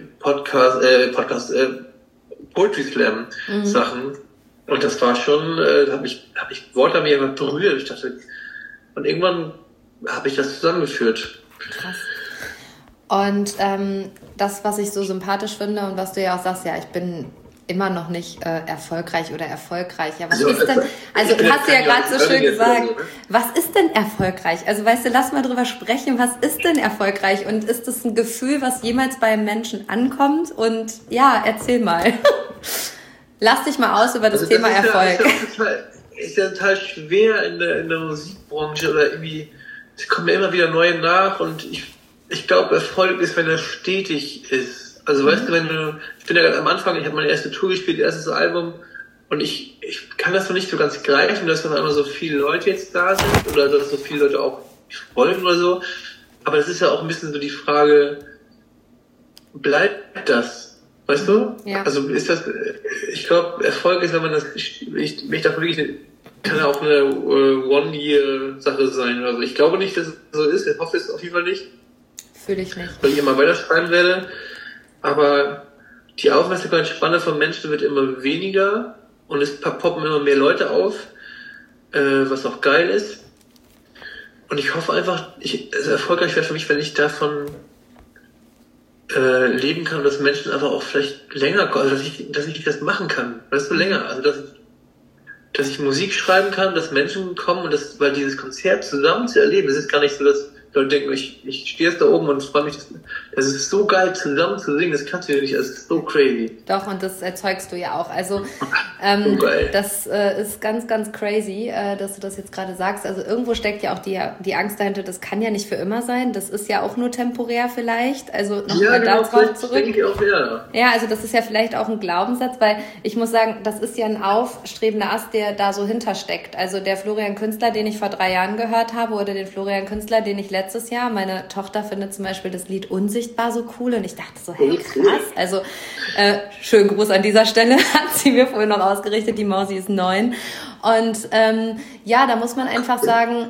S2: Poetry Slam Sachen. Und das war schon, habe ich Worte mir immer berührt. Ich dachte, und irgendwann habe ich das zusammengeführt.
S1: Krass. Und das, was ich so sympathisch finde und was du ja auch sagst, ja, ich bin immer noch nicht erfolgreich oder erfolgreich. Ja, was ist denn, also du hast ja gerade so schön gesagt, so, ne? Was ist denn erfolgreich? Also weißt du, lass mal drüber sprechen, was ist denn erfolgreich? Und ist das ein Gefühl, was jemals beim Menschen ankommt? Und ja, erzähl mal. Lass dich mal aus über das Thema Erfolg.
S2: Ist ja total schwer in der Musikbranche oder irgendwie, es kommen ja immer wieder neue nach und ich glaube, Erfolg ist, wenn er stetig ist. Also weißt du, ich bin ja gerade am Anfang, ich habe meine erste Tour gespielt, erstes Album und ich kann das noch nicht so ganz greifen, dass dann einmal so viele Leute jetzt da sind oder dass so viele Leute auch folgen oder so. Aber das ist ja auch ein bisschen so die Frage, bleibt das? Weißt du?
S1: Ja.
S2: Also ist das, ich glaube, Erfolg ist, wenn man das, ich dachte wirklich, kann ja auch eine One-Year-Sache sein oder so. Ich glaube nicht, dass es so ist, ich hoffe es auf jeden Fall nicht.
S1: Fühle ich nicht.
S2: Weil ich immer weiterschreiben werde. Aber die Aufmerksamkeitsspanne von Menschen wird immer weniger und es poppen immer mehr Leute auf, was auch geil ist. Und ich hoffe einfach, es erfolgreich wäre für mich, wenn ich davon leben kann und dass Menschen einfach auch vielleicht länger kommen, also dass ich das machen kann. Weißt du, länger. Also dass ich Musik schreiben kann, dass Menschen kommen und weil dieses Konzert zusammen zu erleben, es ist gar nicht so, dass Leute denken, ich stehe jetzt da oben und freue mich, das ist so geil zusammen zu singen, das kannst du ja nicht, das ist so crazy.
S1: Doch, und das erzeugst du ja auch. Also
S2: so geil.
S1: das ist ganz, ganz crazy, dass du das jetzt gerade sagst. Also irgendwo steckt ja auch die Angst dahinter, das kann ja nicht für immer sein, das ist ja auch nur temporär vielleicht. Also nochmal darauf zurück.
S2: Denke ich auch, ja.
S1: Ja, also das ist ja vielleicht auch ein Glaubenssatz, weil ich muss sagen, das ist ja ein aufstrebender Ast, der da so hintersteckt. Also der Florian Künstler, den ich vor 3 Jahren gehört habe, oder den Florian Künstler, den ich letztes Jahr, meine Tochter findet zum Beispiel das Lied Unsichtbar so cool und ich dachte so, hey krass, also schönen Gruß an dieser Stelle, hat sie mir vorhin noch ausgerichtet, die Mausi ist 9 und ja, da muss man einfach sagen,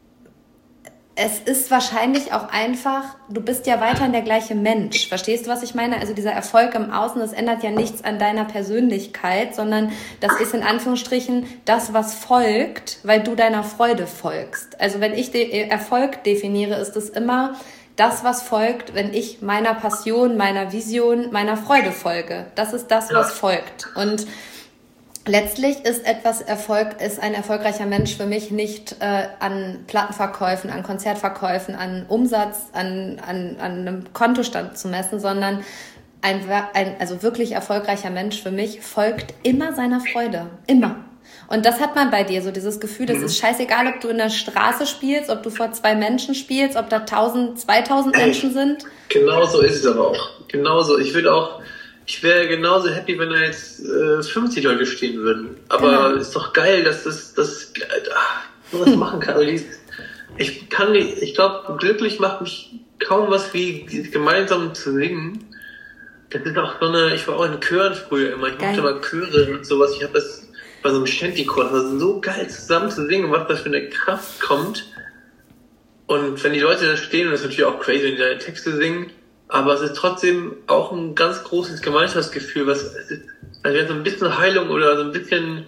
S1: es ist wahrscheinlich auch einfach, du bist ja weiterhin der gleiche Mensch. Verstehst du, was ich meine? Also dieser Erfolg im Außen, das ändert ja nichts an deiner Persönlichkeit, sondern das ist in Anführungsstrichen das, was folgt, weil du deiner Freude folgst. Also wenn ich Erfolg definiere, ist es immer das, was folgt, wenn ich meiner Passion, meiner Vision, meiner Freude folge. Das ist das, was folgt. Und letztlich ist ein erfolgreicher Mensch für mich nicht an Plattenverkäufen, an Konzertverkäufen, an Umsatz, an einem Kontostand zu messen, sondern ein also wirklich erfolgreicher Mensch für mich folgt immer seiner Freude. Immer. Und das hat man bei dir, so dieses Gefühl, das ist scheißegal, ob du in der Straße spielst, ob du vor 2 Menschen spielst, ob da 1000, 2000 Menschen sind.
S2: Genau so ist es aber auch. Genauso. Ich wäre genauso happy, wenn da jetzt 50 Leute stehen würden. Aber ist doch geil, dass das machen kann. Ich glaube, glücklich macht mich kaum was wie gemeinsam zu singen. Das ist auch ich war auch in Chören früher immer. Ich mochte mal Chöre und sowas. Ich habe das bei so einem Shanty-Chor, das war so geil zusammen zu singen, was da für eine Kraft kommt. Und wenn die Leute da stehen, und das ist natürlich auch crazy, wenn die deine Texte singen, aber es ist trotzdem auch ein ganz großes Gemeinschaftsgefühl, also wenn so ein bisschen Heilung oder so ein bisschen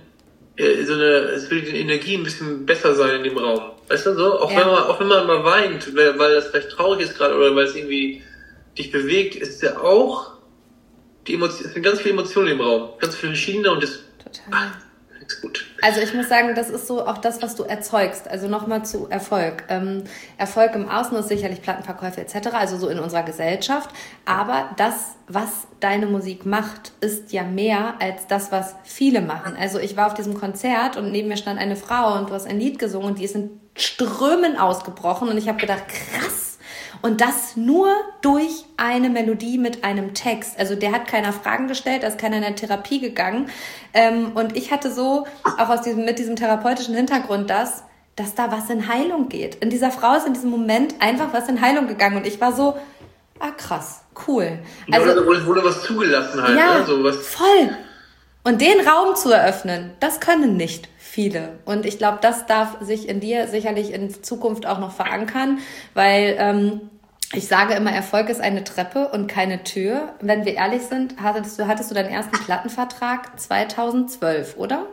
S2: es will die Energie ein bisschen besser sein in dem Raum. Weißt du so? Auch wenn man mal weint, weil das vielleicht traurig ist gerade oder weil es irgendwie dich bewegt, ist ja auch es sind ganz viele Emotionen im Raum. Ganz viele verschiedene und das ist gut.
S1: Also ich muss sagen, das ist so auch das, was du erzeugst. Also nochmal zu Erfolg. Erfolg im Außen ist sicherlich Plattenverkäufe etc., also so in unserer Gesellschaft. Aber das, was deine Musik macht, ist ja mehr als das, was viele machen. Also ich war auf diesem Konzert und neben mir stand eine Frau und du hast ein Lied gesungen und die ist in Strömen ausgebrochen und ich habe gedacht, krass. Und das nur durch eine Melodie mit einem Text. Also der hat keiner Fragen gestellt, da ist keiner in der Therapie gegangen. Und ich hatte so, auch mit diesem therapeutischen Hintergrund, dass da was in Heilung geht. In dieser Frau ist in diesem Moment einfach was in Heilung gegangen. Und ich war so, krass, cool.
S2: Also ja, wurde was zugelassen halt.
S1: Ja,
S2: ne? So was.
S1: Voll. Und den Raum zu eröffnen, das können nicht viele. Und ich glaube, das darf sich in dir sicherlich in Zukunft auch noch verankern, weil ich sage immer, Erfolg ist eine Treppe und keine Tür. Wenn wir ehrlich sind, hattest du deinen ersten Plattenvertrag 2012, oder?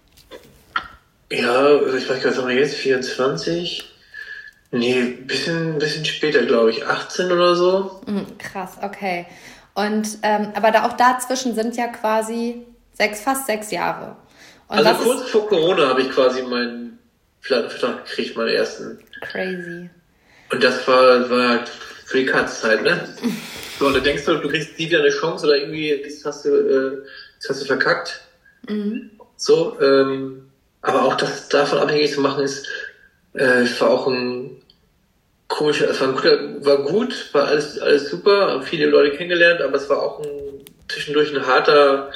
S2: Ja, also ich weiß gar nicht, was haben wir jetzt? 24? Nee, bisschen später, glaube ich. 18 oder so.
S1: Krass, okay. Und aber auch dazwischen sind ja quasi fast 6 Jahre. Und
S2: also kurz vor Corona habe ich quasi meinen Plattenvertrag gekriegt, meinen ersten.
S1: Crazy.
S2: Und das war halt für die Katz halt, ne? So, und dann denkst du kriegst nie wieder eine Chance oder irgendwie, jetzt hast du verkackt.
S1: Mhm.
S2: So, aber auch das davon abhängig zu machen ist, war auch ein komischer, war gut, war alles super, viele Leute kennengelernt, aber es war auch zwischendurch ein harter,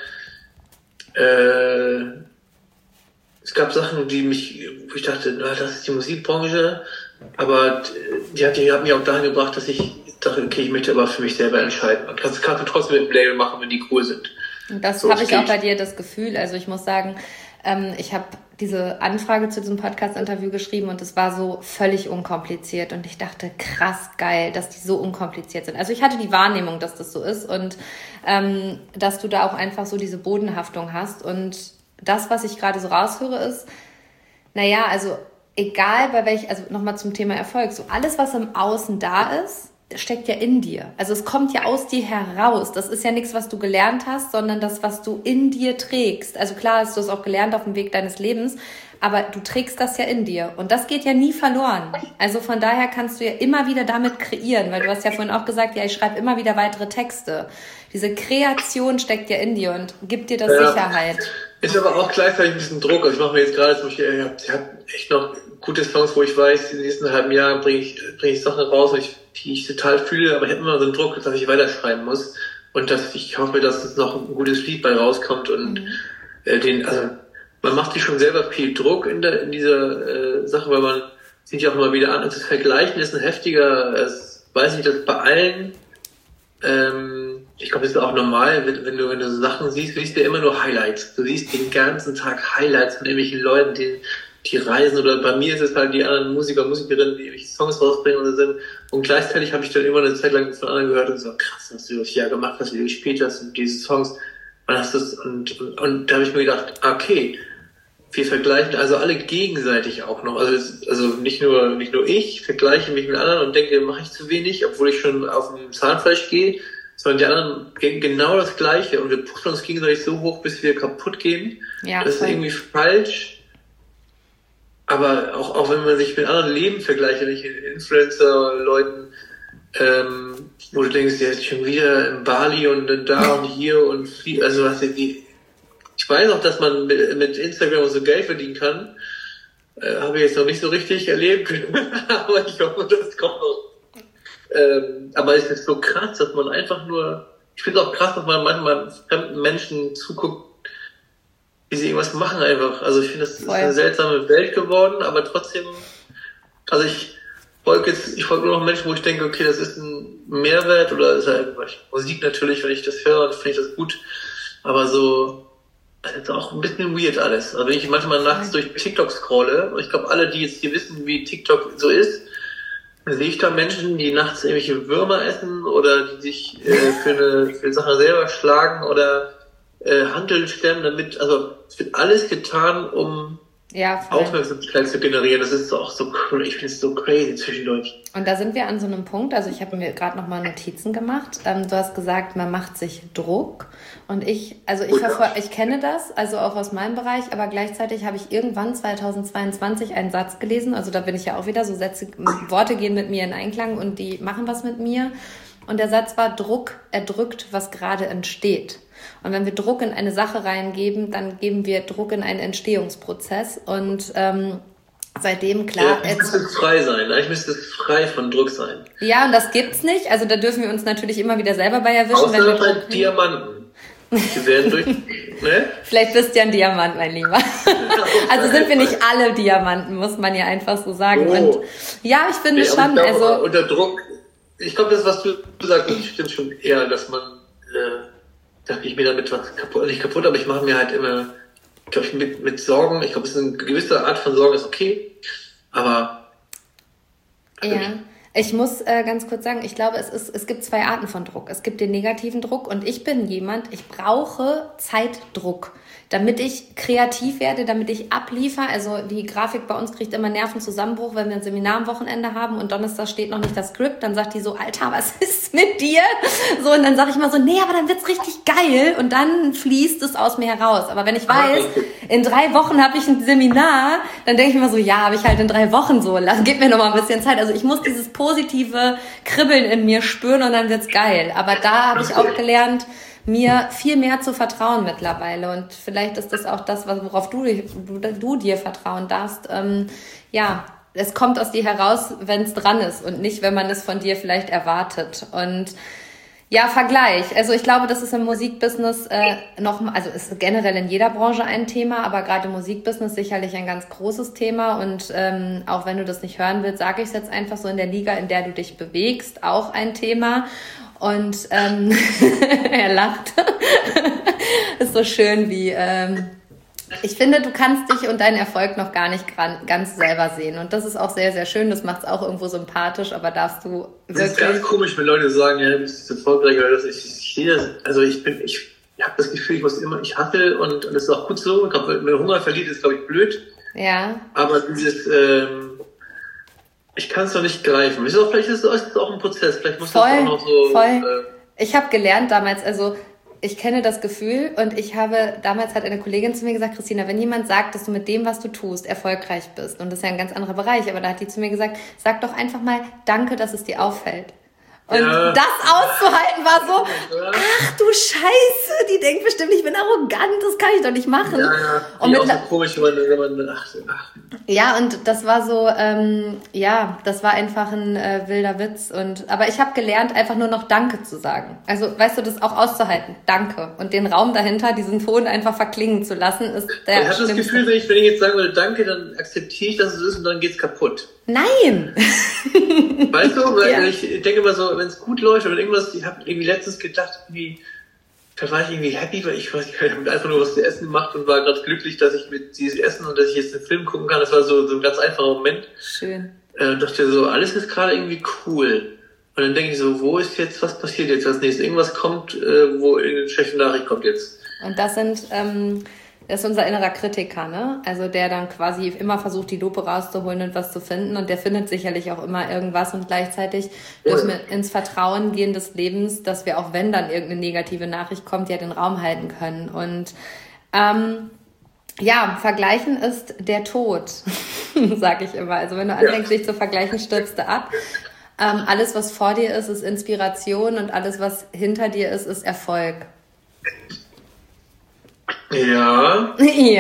S2: es gab Sachen, wo ich dachte, na, das ist die Musikbranche, aber die hat mich auch dahin gebracht, dass ich dachte, okay, ich möchte aber für mich selber entscheiden. Und das kannst du trotzdem mit dem Label machen, wenn die cool sind.
S1: Und das habe ich auch bei dir das Gefühl. Also ich muss sagen, ich habe diese Anfrage zu diesem Podcast-Interview geschrieben und es war so völlig unkompliziert. Und ich dachte, krass geil, dass die so unkompliziert sind. Also ich hatte die Wahrnehmung, dass das so ist und dass du da auch einfach so diese Bodenhaftung hast. Und das, was ich gerade so raushöre, ist, naja, also egal also nochmal zum Thema Erfolg, so alles, was im Außen da ist, steckt ja in dir. Also es kommt ja aus dir heraus. Das ist ja nichts, was du gelernt hast, sondern das, was du in dir trägst. Also klar hast du es auch gelernt auf dem Weg deines Lebens, aber du trägst das ja in dir. Und das geht ja nie verloren. Also von daher kannst du ja immer wieder damit kreieren, weil du hast ja vorhin auch gesagt, ja, ich schreibe immer wieder weitere Texte. Diese Kreation steckt ja in dir und gibt dir das Sicherheit.
S2: Ist aber auch gleichzeitig ein bisschen Druck. Also ich mache mir jetzt gerade zum Beispiel, ich habe echt noch gute Songs, wo ich weiß, in den nächsten halben Jahr bringe ich Sachen raus, die ich total fühle, aber ich habe immer so einen Druck, dass ich weiterschreiben muss und dass ich hoffe, dass noch ein gutes Lied bei rauskommt und also man macht sich schon selber viel Druck in dieser Sache, weil man sieht ja auch immer wieder an, und das Vergleichen ist ein heftiger, weiß nicht, dass bei allen, ich glaube, das ist auch normal, wenn du so Sachen siehst, du siehst ja immer nur Highlights. Du siehst den ganzen Tag Highlights von irgendwelchen Leuten, die reisen, oder bei mir ist es halt die anderen Musiker, Musikerinnen, die irgendwelche Songs rausbringen oder sind. Und gleichzeitig habe ich dann immer eine Zeit lang von anderen gehört und so, krass, was du das Jahr gemacht hast, wie du gespielt hast und diese Songs. Und da habe ich mir gedacht, okay, wir vergleichen also alle gegenseitig auch noch. Also nicht nur ich vergleiche mich mit anderen und denke, mache ich zu wenig, obwohl ich schon auf dem Zahnfleisch gehe, sondern die anderen genau das Gleiche und wir pushen uns gegenseitig so hoch, bis wir kaputt gehen. Ja, das ist irgendwie falsch. Aber auch wenn man sich mit anderen Leben vergleicht, nicht Influencer-Leuten, wo du denkst, der ist schon wieder in Bali und dann da und hier und viel, also ich weiß auch, dass man mit Instagram so Geld verdienen kann. Habe ich jetzt noch nicht so richtig erlebt, aber ich hoffe, das kommt noch. Aber es ist so krass, dass man einfach nur, ich finde es auch krass, dass man manchmal fremden Menschen zuguckt, wie sie irgendwas machen einfach. Also ich finde, das ist eine seltsame Welt geworden, aber trotzdem, also ich folge nur noch Menschen, wo ich denke, okay, das ist ein Mehrwert, oder ist halt Musik natürlich, wenn ich das höre, dann finde ich das gut, aber so, das ist auch ein bisschen weird alles. Also wenn ich manchmal nachts durch TikTok scrolle, und ich glaube, alle, die jetzt hier wissen, wie TikTok so ist, dann sehe ich da Menschen, die nachts irgendwelche Würmer essen oder die sich für eine Sache selber schlagen oder Hanteln stemmen, also es wird alles getan, um Aufmerksamkeit zu generieren. Das ist auch so crazy, ich finde es so crazy zwischendurch.
S1: Und da sind wir an so einem Punkt, also ich habe mir gerade nochmal Notizen gemacht. Du hast gesagt, man macht sich Druck. Und ich kenne das, also auch aus meinem Bereich, aber gleichzeitig habe ich irgendwann 2022 einen Satz gelesen, also da bin ich ja auch wieder, so Worte gehen mit mir in Einklang und die machen was mit mir. Und der Satz war, Druck erdrückt, was gerade entsteht. Und wenn wir Druck in eine Sache reingeben, dann geben wir Druck in einen Entstehungsprozess. Und seitdem, klar...
S2: Ja, müsste es frei sein. Eigentlich müsste es frei von Druck sein.
S1: Ja, und das gibt's nicht. Also da dürfen wir uns natürlich immer wieder selber bei erwischen.
S2: Außer wenn wir bei Diamanten. Die werden durch... Ne?
S1: Vielleicht bist du ja ein Diamant, mein Lieber. Also sind wir nicht alle Diamanten, muss man ja einfach so sagen.
S2: Oh.
S1: Und ja, ich finde schon...
S2: Also unter Druck... Ich glaube, das, was du sagst, das stimmt schon eher, dass man... dachte ich mir damit was nicht kaputt, aber ich mache mir halt immer, glaube ich, mit Sorgen, ich glaube, es ist eine gewisse Art von Sorge, ist okay, aber...
S1: Ja, Ich muss ganz kurz sagen, ich glaube, es gibt zwei Arten von Druck. Es gibt den negativen Druck und ich bin jemand, ich brauche Zeitdruck, damit ich kreativ werde, damit ich abliefere. Also die Grafik bei uns kriegt immer Nervenzusammenbruch, wenn wir ein Seminar am Wochenende haben und Donnerstag steht noch nicht das Skript. Dann sagt die so, Alter, was ist mit dir? So, und dann sage ich mal so, nee, aber dann wird's richtig geil und dann fließt es aus mir heraus. Aber wenn ich weiß, in 3 Wochen habe ich ein Seminar, dann denke ich immer so, ja, habe ich halt in 3 Wochen so. Gib mir noch mal ein bisschen Zeit. Also ich muss dieses positive Kribbeln in mir spüren und dann wird's geil. Aber da habe ich auch gelernt, mir viel mehr zu vertrauen mittlerweile. Und vielleicht ist das auch das, worauf du dir vertrauen darfst. Ja, es kommt aus dir heraus, wenn es dran ist und nicht, wenn man es von dir vielleicht erwartet. Und ja, Vergleich. Also ich glaube, das ist im Musikbusiness also ist generell in jeder Branche ein Thema, aber gerade im Musikbusiness sicherlich ein ganz großes Thema. Und auch wenn du das nicht hören willst, sage ich es jetzt einfach so, in der Liga, in der du dich bewegst, auch ein Thema. Und er lacht. Ist so schön, wie ich finde, du kannst dich und deinen Erfolg noch gar nicht ganz selber sehen. Und das ist auch sehr, sehr schön. Das macht es auch irgendwo sympathisch, aber darfst du wirklich...
S2: Das ist ganz komisch, wenn Leute sagen, ja, du bist erfolgreich, oder das. Ich sehe das, also ich habe das Gefühl, ich hustle und das ist auch gut so. Ich glaube, wenn man Hunger verliert, ist, glaube ich, blöd.
S1: Ja.
S2: Aber dieses... ich kann es noch nicht greifen. Vielleicht ist es auch ein Prozess. Vielleicht muss das auch noch so...
S1: Ich habe gelernt damals, also ich kenne das Gefühl und damals hat eine Kollegin zu mir gesagt, Christina, wenn jemand sagt, dass du mit dem, was du tust, erfolgreich bist, und das ist ja ein ganz anderer Bereich, aber da hat die zu mir gesagt, sag doch einfach mal, danke, dass es dir auffällt. Und das auszuhalten war so, ach du Scheiße, die denkt bestimmt, ich bin arrogant, das kann ich doch nicht machen.
S2: Ja. Und auch so komisch, wenn man
S1: ja, und das war so, das war einfach ein wilder Witz. Aber ich habe gelernt, einfach nur noch Danke zu sagen. Also, weißt du, das auch auszuhalten. Danke. Und den Raum dahinter, diesen Ton einfach verklingen zu lassen, ist der.
S2: Ich habe das Gefühl, wenn ich jetzt sagen würde, danke, dann akzeptiere ich, dass es ist und dann geht's kaputt.
S1: Nein!
S2: Weißt du, weil ich denke immer so, wenn es gut läuft oder irgendwas, ich habe irgendwie letztens gedacht, da war ich irgendwie happy, weil ich habe einfach nur was zu essen gemacht und war gerade glücklich, dass ich mit dieses Essen und dass ich jetzt einen Film gucken kann. Das war so ein ganz einfacher Moment.
S1: Schön.
S2: Dachte so, alles ist gerade irgendwie cool. Und dann denke ich so, was passiert jetzt als nächstes? Irgendwas kommt, wo irgendeine schlechte Nachricht kommt jetzt.
S1: Und das ist unser innerer Kritiker, ne? Also der dann quasi immer versucht, die Lupe rauszuholen und was zu finden. Und der findet sicherlich auch immer irgendwas. Und gleichzeitig dürfen wir ins Vertrauen gehen des Lebens, dass wir auch, wenn dann irgendeine negative Nachricht kommt, ja den Raum halten können. Und vergleichen ist der Tod, sag ich immer. Also wenn du anfängst, dich zu vergleichen, stirbst du ab. Alles, was vor dir ist Inspiration und alles, was hinter dir ist Erfolg.
S2: Ja.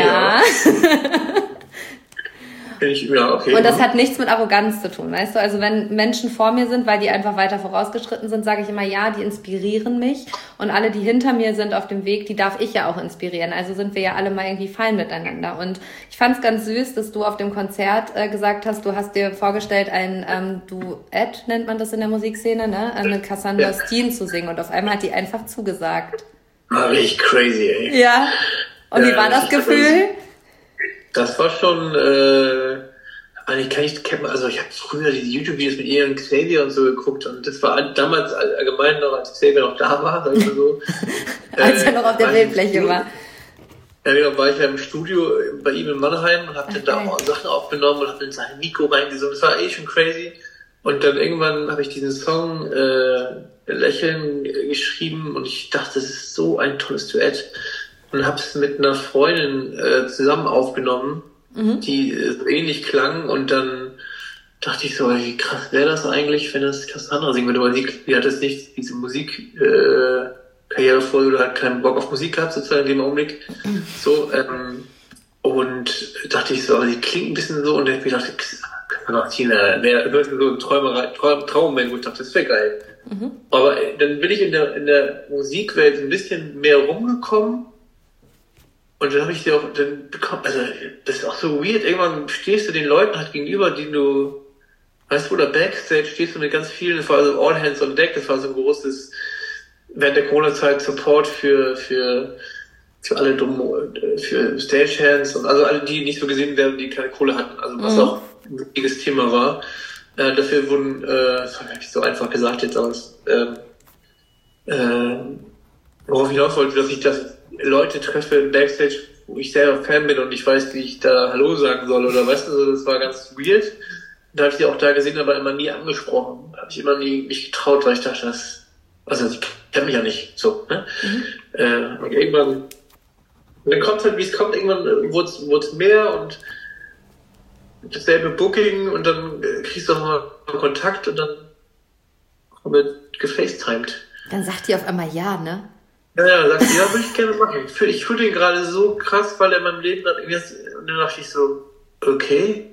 S2: Okay.
S1: Und das hat nichts mit Arroganz zu tun, weißt du? Also wenn Menschen vor mir sind, weil die einfach weiter vorausgeschritten sind, sage ich immer, ja, die inspirieren mich. Und alle, die hinter mir sind auf dem Weg, die darf ich ja auch inspirieren. Also sind wir ja alle mal irgendwie fein miteinander. Und ich fand es ganz süß, dass du auf dem Konzert gesagt hast, du hast dir vorgestellt, ein Duett, nennt man das in der Musikszene, ne? Mit Cassandra Steen zu singen. Und auf einmal hat die einfach zugesagt.
S2: War richtig crazy, ey.
S1: Ja. Und wie war das Gefühl?
S2: Das war schon, ich habe früher diese YouTube-Videos mit ihr und Xavier und so geguckt und das war damals allgemein noch, als Xavier noch da war, sag ich mal so.
S1: Als er noch auf der Bildfläche war.
S2: Ja, genau, war ich ja im Studio bei ihm in Mannheim und hab dann da auch Sachen aufgenommen und hab in sein Mikro reingesungen. Das war schon crazy. Und dann irgendwann habe ich diesen Song Lächeln geschrieben und ich dachte, das ist so ein tolles Duett. Und hab's mit einer Freundin zusammen aufgenommen, die ähnlich klang. Und dann dachte ich so, wie krass wäre das eigentlich, wenn das Cassandra singen würde. Weil sie hat jetzt nicht diese Karriere vor, oder hat keinen Bock auf Musik gehabt, sozusagen in dem Augenblick. So, und dachte ich so, aber die klingt ein bisschen so. Und dann hab ich gedacht, Tina, wäre so ein Traummoment, wo ich dachte, das wäre geil. Aber dann bin ich in der Musikwelt ein bisschen mehr rumgekommen. Und dann habe ich dann bekommen, also das ist auch so weird, irgendwann stehst du den Leuten halt gegenüber, die du, weißt du, oder Backstage stehst du mit ganz vielen, das war so All Hands on Deck, das war so ein großes, während der Corona-Zeit Support für alle für Stagehands und also alle, die nicht so gesehen werden, die keine Kohle hatten, also was auch ein wichtiges Thema war. Dafür wurden, das war nicht so einfach gesagt jetzt, aber worauf ich hinaus wollte, dass ich Leute treffe im Backstage, wo ich selber Fan bin und ich weiß, wie ich da Hallo sagen soll oder weißt du, also das war ganz weird. Da habe ich sie auch da gesehen, aber immer nie angesprochen. Habe ich immer nie mich getraut, weil ich dachte, ich kenne mich ja nicht so. Ne? Und irgendwann, dann kommt halt, wie es kommt, irgendwann wurde es mehr und dasselbe Booking und dann kriegst du auch mal Kontakt und dann haben wir gefacetimed.
S1: Dann sagt die auf einmal ja, ne?
S2: Ja, sagt sie, ja, würde ich gerne machen. Ich fühle den gerade so krass, weil er in meinem Leben hat. Und dann dachte ich so, okay,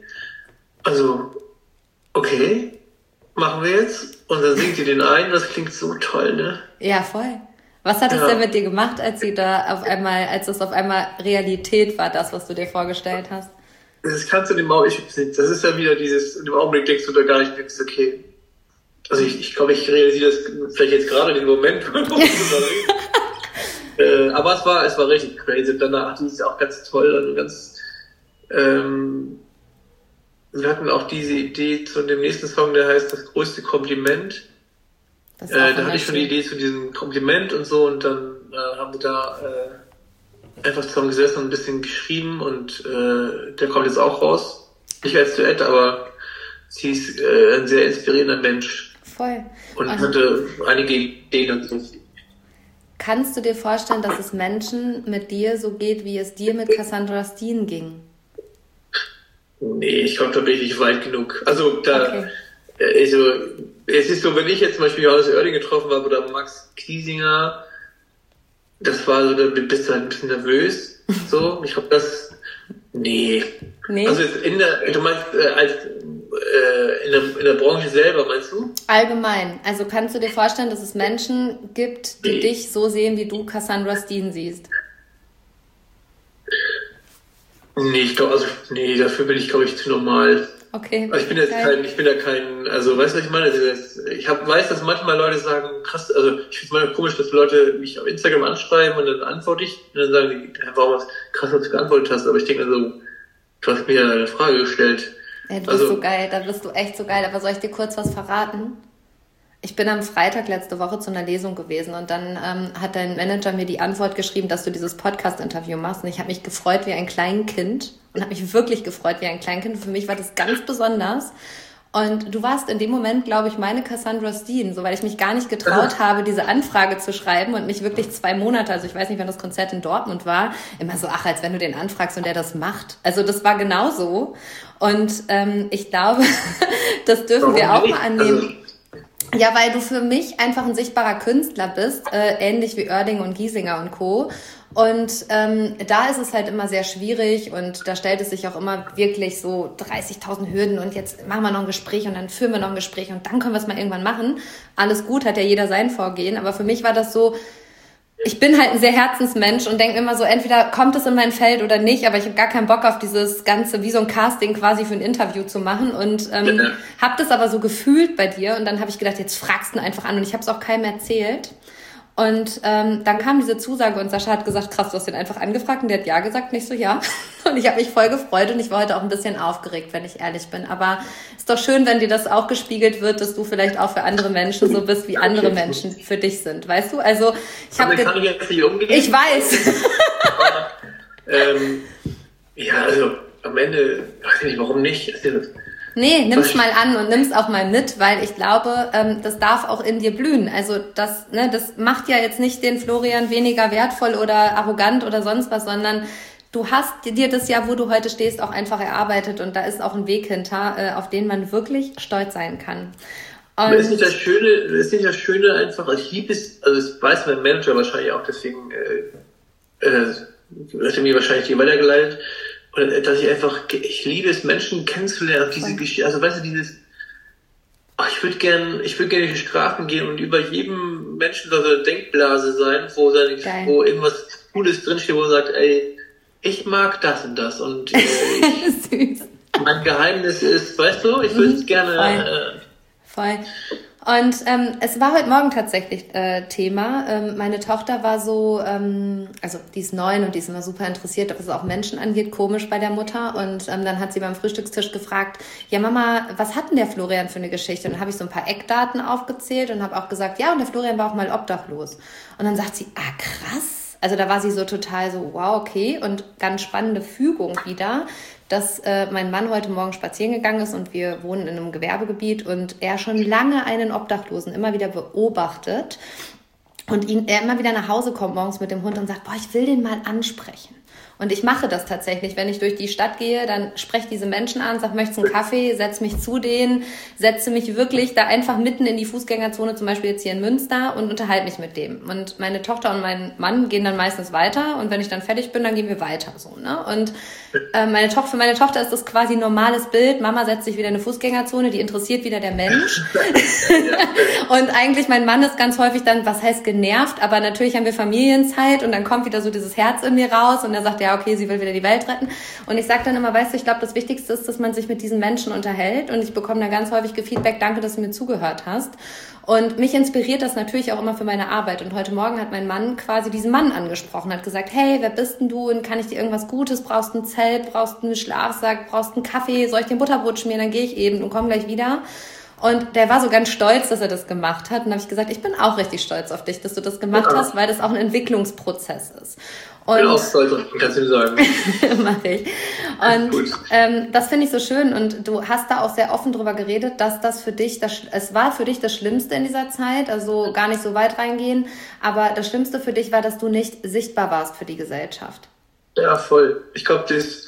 S2: machen wir jetzt. Und dann singt die den ein, das klingt so toll, ne?
S1: Ja, voll. Was hat es denn mit dir gemacht, als das auf einmal Realität war, das, was du dir vorgestellt hast?
S2: Das kannst du in dem Augenblick, das ist ja wieder in dem Augenblick denkst du da gar nicht, denkst, okay. Also ich glaube, ich realisiere das vielleicht jetzt gerade in dem Moment, aber es war richtig crazy. Danach, die ist auch ganz toll, also ganz, wir hatten auch diese Idee zu dem nächsten Song, der heißt Das größte Kompliment. Da hatte ich schon die Idee zu diesem Kompliment und so und dann haben wir da einfach zusammen gesessen und ein bisschen geschrieben und der kommt jetzt auch raus. Nicht als Duett, aber sie ist ein sehr inspirierender Mensch.
S1: Voll.
S2: Und hatte einige Ideen und so.
S1: Kannst du dir vorstellen, dass es Menschen mit dir so geht, wie es dir mit Cassandra Steen ging?
S2: Nee, ich glaube, da bin ich nicht weit genug. Also es ist so, wenn ich jetzt zum Beispiel Johannes Oerding getroffen habe oder Max Kiesinger, das war so, da bist du halt ein bisschen nervös. So, ich glaube, nee. Also du meinst in der Branche selber, meinst du?
S1: Allgemein. Also kannst du dir vorstellen, dass es Menschen gibt, die dich so sehen, wie du Cassandra Steen siehst?
S2: Nee, ich glaube, dafür bin ich, glaube ich, zu normal.
S1: Okay.
S2: Also ich bin ja kein, also weißt du, was ich meine? Also weiß, dass manchmal Leute sagen, krass, also ich finde es mal komisch, dass Leute mich auf Instagram anschreiben und dann antworte ich und dann sagen die, warum krass, was du geantwortet hast, aber ich denke also, du hast mir eine Frage gestellt.
S1: Ja, du bist so geil, da bist du echt so geil, aber soll ich dir kurz was verraten? Ich bin am Freitag letzte Woche zu einer Lesung gewesen und dann hat dein Manager mir die Antwort geschrieben, dass du dieses Podcast-Interview machst und ich habe mich gefreut wie ein Kleinkind und habe mich wirklich gefreut wie ein Kleinkind. Für mich war das ganz besonders und du warst in dem Moment, glaube ich, meine Cassandra Steen, so weil ich mich gar nicht getraut habe, diese Anfrage zu schreiben und mich wirklich 2 Monate, also ich weiß nicht, wann das Konzert in Dortmund war, immer so, als wenn du den anfragst und der das macht. Also das war genauso und ich glaube, das dürfen wir auch mal annehmen. Ja, weil du für mich einfach ein sichtbarer Künstler bist, ähnlich wie Oerding und Giesinger und Co. Und da ist es halt immer sehr schwierig und da stellt es sich auch immer wirklich so 30.000 Hürden und jetzt machen wir noch ein Gespräch und dann führen wir noch ein Gespräch und dann können wir es mal irgendwann machen. Alles gut, hat ja jeder sein Vorgehen, aber für mich war das so, ich bin halt ein sehr Herzensmensch und denke immer so, entweder kommt es in mein Feld oder nicht, aber ich habe gar keinen Bock auf dieses Ganze, wie so ein Casting quasi für ein Interview zu machen und habe das aber so gefühlt bei dir und dann habe ich gedacht, jetzt fragst du ihn einfach an und ich habe es auch keinem erzählt. Und dann kam diese Zusage und Sascha hat gesagt, krass, du hast ihn einfach angefragt und der hat ja gesagt, nicht so ja. Und ich habe mich voll gefreut und ich war heute auch ein bisschen aufgeregt, wenn ich ehrlich bin. Aber ist doch schön, wenn dir das auch gespiegelt wird, dass du vielleicht auch für andere Menschen so bist, wie andere Menschen für dich sind, weißt du? Also ich habe
S2: kann ich jetzt nicht umgehen.
S1: Ich weiß.
S2: Ja, also am Ende, weiß ich nicht, warum nicht?
S1: Nee, nimm's mal an und nimm's auch mal mit, weil ich glaube, das darf auch in dir blühen. Also das macht ja jetzt nicht den Florian weniger wertvoll oder arrogant oder sonst was, sondern du hast dir das ja, wo du heute stehst, auch einfach erarbeitet und da ist auch ein Weg hinter, auf den man wirklich stolz sein kann.
S2: Und ist nicht das Schöne einfach, ich liebe es, also das weiß mein Manager wahrscheinlich auch, deswegen hat er mir wahrscheinlich die weitergeleitet. Dass ich liebe es, Menschen kennenzulernen, diese Geschichte, also weißt du, ich würde gerne in die Straßen gehen und über jedem Menschen so eine Denkblase sein, wo irgendwas Cooles drinsteht, wo er sagt, ey, ich mag das und das und
S1: Süß.
S2: Mein Geheimnis ist, weißt du, ich würde es gerne...
S1: Voll. Und es war heute Morgen tatsächlich Thema. Meine Tochter war so, also die ist 9 und die ist immer super interessiert, was es auch Menschen angeht, komisch bei der Mutter. Und dann hat sie beim Frühstückstisch gefragt, ja Mama, was hat denn der Florian für eine Geschichte? Und dann habe ich so ein paar Eckdaten aufgezählt und habe auch gesagt, ja, und der Florian war auch mal obdachlos. Und dann sagt sie, krass. Also da war sie so total so, wow, okay. Und ganz spannende Fügung wieder, dass mein Mann heute Morgen spazieren gegangen ist und wir wohnen in einem Gewerbegebiet und er schon lange einen Obdachlosen immer wieder beobachtet und er immer wieder nach Hause kommt morgens mit dem Hund und sagt, boah, ich will den mal ansprechen. Und ich mache das tatsächlich, wenn ich durch die Stadt gehe, dann spreche diese Menschen an, sag, möchtest du einen Kaffee, setz mich zu denen, setze mich wirklich da einfach mitten in die Fußgängerzone, zum Beispiel jetzt hier in Münster und unterhalte mich mit dem. Und meine Tochter und mein Mann gehen dann meistens weiter und wenn ich dann fertig bin, dann gehen wir weiter, so, ne? Und für meine Tochter ist das quasi ein normales Bild. Mama setzt sich wieder in eine Fußgängerzone, die interessiert wieder der Mensch. Und eigentlich mein Mann ist ganz häufig dann, was heißt genervt, aber natürlich haben wir Familienzeit und dann kommt wieder so dieses Herz in mir raus und er sagt, ja, okay, sie will wieder die Welt retten. Und ich sage dann immer, weißt du, ich glaube, das Wichtigste ist, dass man sich mit diesen Menschen unterhält und ich bekomme dann ganz häufig Feedback, danke, dass du mir zugehört hast. Und mich inspiriert das natürlich auch immer für meine Arbeit. Und heute Morgen hat mein Mann quasi diesen Mann angesprochen, hat gesagt, hey, wer bist denn du und kann ich dir irgendwas Gutes, brauchst du ein Zelt, brauchst du einen Schlafsack, brauchst du einen Kaffee, soll ich dir ein Butterbrot schmieren, dann gehe ich eben und komme gleich wieder. Und der war so ganz stolz, dass er das gemacht hat. Und da habe ich gesagt, ich bin auch richtig stolz auf dich, dass du das gemacht hast, weil das auch ein Entwicklungsprozess ist. Und
S2: ich bin auch stolz auf dich, kannst du sagen.
S1: Mach ich. Und das finde ich so schön. Und du hast da auch sehr offen drüber geredet, dass das für dich, es war für dich das Schlimmste in dieser Zeit, also gar nicht so weit reingehen. Aber das Schlimmste für dich war, dass du nicht sichtbar warst für die Gesellschaft.
S2: Ja, voll. Ich glaube,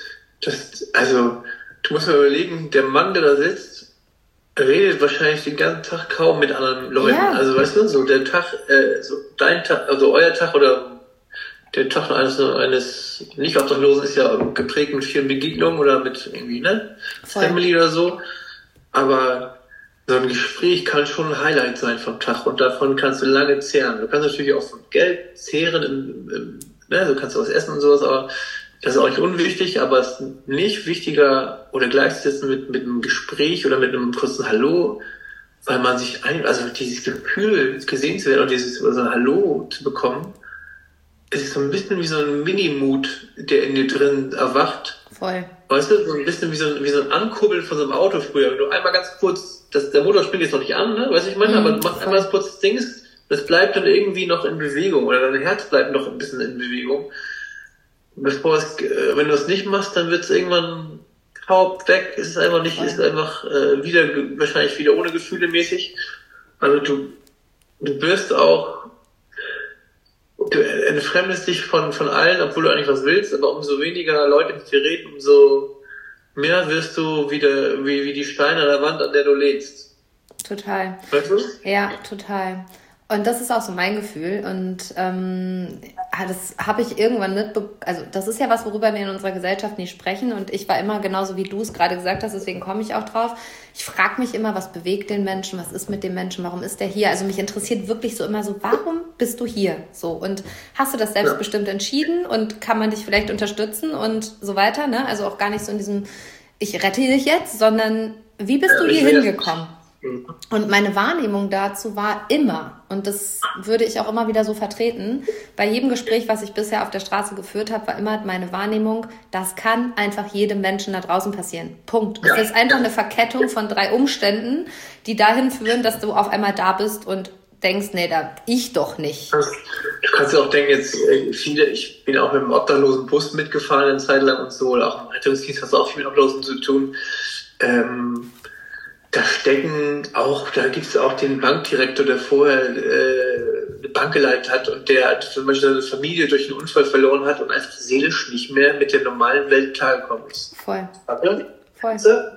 S2: also du musst mal überlegen, der Mann, der da sitzt, redet wahrscheinlich den ganzen Tag kaum mit anderen Leuten. Ja. Also weißt du, so der Tag, so dein Tag, also euer Tag oder der Tag eines Nicht-Obdachlosen ist ja geprägt mit vielen Begegnungen oder mit irgendwie, ne? Family oder so. Aber so ein Gespräch kann schon ein Highlight sein vom Tag und davon kannst du lange zehren. Du kannst natürlich auch von Geld zehren, ne? Du kannst was essen und sowas, aber das ist auch nicht unwichtig, aber es ist nicht wichtiger oder gleichzusetzen mit einem Gespräch oder mit einem kurzen Hallo, weil man sich also dieses Gefühl, gesehen zu werden und dieses so ein Hallo zu bekommen, es ist so ein bisschen wie so ein Mini-Mut, der in dir drin erwacht.
S1: Voll.
S2: Weißt du, so ein bisschen wie so ein Ankurbeln von so einem Auto früher. Wenn du einmal ganz kurz, der Motor springt jetzt noch nicht an, ne? Weißt du, ich meine, aber du machst einmal das kurz das Ding, das bleibt dann irgendwie noch in Bewegung oder dein Herz bleibt noch ein bisschen in Bewegung. Wenn du es nicht machst, dann wird es irgendwann kaum weg. Es ist einfach nicht, ist einfach wahrscheinlich wieder ohne Gefühle mäßig. Also du wirst auch, du entfremdest dich von allen, obwohl du eigentlich was willst, aber umso weniger Leute mit dir reden, umso mehr wirst du wieder wie die Steine an der Wand, an der du lebst.
S1: Total.
S2: Weißt du?
S1: Ja, total. Und das ist auch so mein Gefühl und das habe ich irgendwann also das ist ja was, worüber wir in unserer Gesellschaft nicht sprechen und ich war immer genauso, wie du es gerade gesagt hast, deswegen komme ich auch drauf. Ich frage mich immer, was bewegt den Menschen, was ist mit dem Menschen, warum ist der hier? Also mich interessiert wirklich so immer so, warum bist du hier? So, und hast du das selbstbestimmt entschieden und kann man dich vielleicht unterstützen und so weiter, ne? Also auch gar nicht so in diesem, ich rette dich jetzt, sondern wie bist du hier hingekommen? Und meine Wahrnehmung dazu war immer, und das würde ich auch immer wieder so vertreten, bei jedem Gespräch, was ich bisher auf der Straße geführt habe, war immer meine Wahrnehmung, das kann einfach jedem Menschen da draußen passieren. Punkt. Es ist einfach eine Verkettung von 3 Umständen, die dahin führen, dass du auf einmal da bist und denkst, nee, da ich doch nicht.
S2: Du kannst ja auch denken, jetzt ich bin auch mit dem obdachlosen Bus mitgefahren eine Zeit lang und so, oder auch im Rettungsdienst hast du auch viel mit Obdachlosen zu tun. Da gibt es auch den Bankdirektor, der vorher eine Bank geleitet hat und der zum Beispiel seine Familie durch einen Unfall verloren hat und einfach seelisch nicht mehr mit der normalen Welt klargekommen ist.
S1: Voll.
S2: Voll.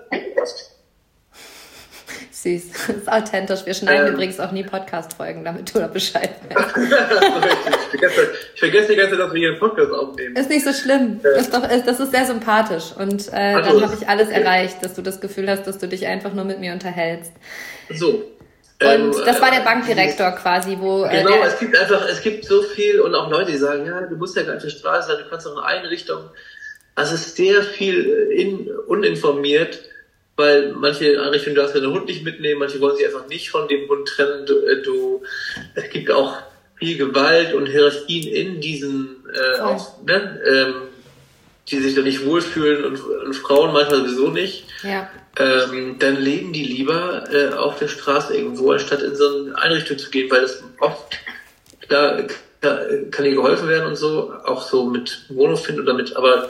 S1: Süß. Das ist authentisch. Wir schneiden übrigens auch nie Podcast-Folgen, damit du da Bescheid weißt.
S2: Ich vergesse die ganze Zeit, dass wir hier einen Podcast aufnehmen.
S1: Ist nicht so schlimm. Das ist sehr sympathisch. Und dann habe ich alles erreicht, dass du das Gefühl hast, dass du dich einfach nur mit mir unterhältst.
S2: So.
S1: Und das war der Bankdirektor quasi, wo...
S2: Genau, es gibt so viel und auch Leute, die sagen, ja, du musst ja gar nicht auf der Straße sein, du kannst auch in eine Einrichtung. Also es ist sehr viel uninformiert, weil manche Einrichtungen darfst du den Hund nicht mitnehmen, manche wollen sich einfach nicht von dem Hund trennen. Es gibt auch viel Gewalt und Hierarchien in diesen, die sich da nicht wohlfühlen und Frauen manchmal sowieso nicht.
S1: Ja.
S2: Dann leben die lieber auf der Straße irgendwo, anstatt in so eine Einrichtung zu gehen, weil das oft, klar, kann ihnen geholfen werden und so, auch so mit Wohnungsfind oder mit, aber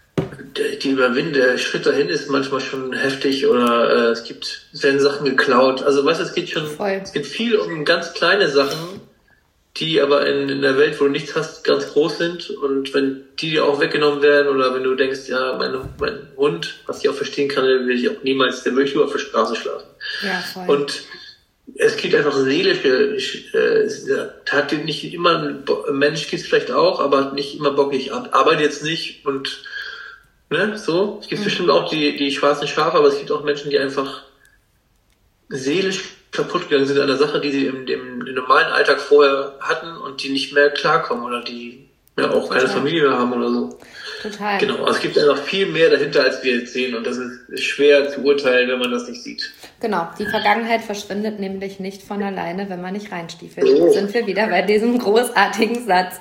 S2: der Schritt dahin ist manchmal schon heftig oder es werden Sachen geklaut. Also weißt du, es geht viel um ganz kleine Sachen, die aber in der Welt, wo du nichts hast, ganz groß sind. Und wenn die dir auch weggenommen werden oder wenn du denkst, ja, mein Hund, was ich auch verstehen kann, der möchte nur auf der Straße schlafen.
S1: Ja, voll.
S2: Und es gibt einfach seelische, hat nicht immer ein Mensch, gibt es vielleicht auch, aber hat nicht immer Bock, ich arbeite jetzt nicht und so. Es gibt bestimmt auch die schwarzen Schafe, aber es gibt auch Menschen, die einfach seelisch kaputt gegangen sind an der Sache, die sie im normalen Alltag vorher hatten und die nicht mehr klarkommen oder die auch keine Familie mehr haben oder so.
S1: Total.
S2: Genau, also es gibt einfach viel mehr dahinter, als wir jetzt sehen und das ist schwer zu urteilen, wenn man das nicht sieht.
S1: Genau, die Vergangenheit verschwindet nämlich nicht von alleine, wenn man nicht reinstiefelt. Sind wir wieder bei diesem großartigen Satz.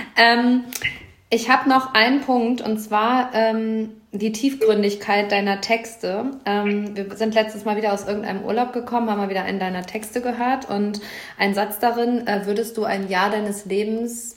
S1: Ich habe noch einen Punkt und zwar die Tiefgründigkeit deiner Texte. Wir sind letztes Mal wieder aus irgendeinem Urlaub gekommen, haben mal wieder einen deiner Texte gehört und ein Satz darin, würdest du ein Jahr deines Lebens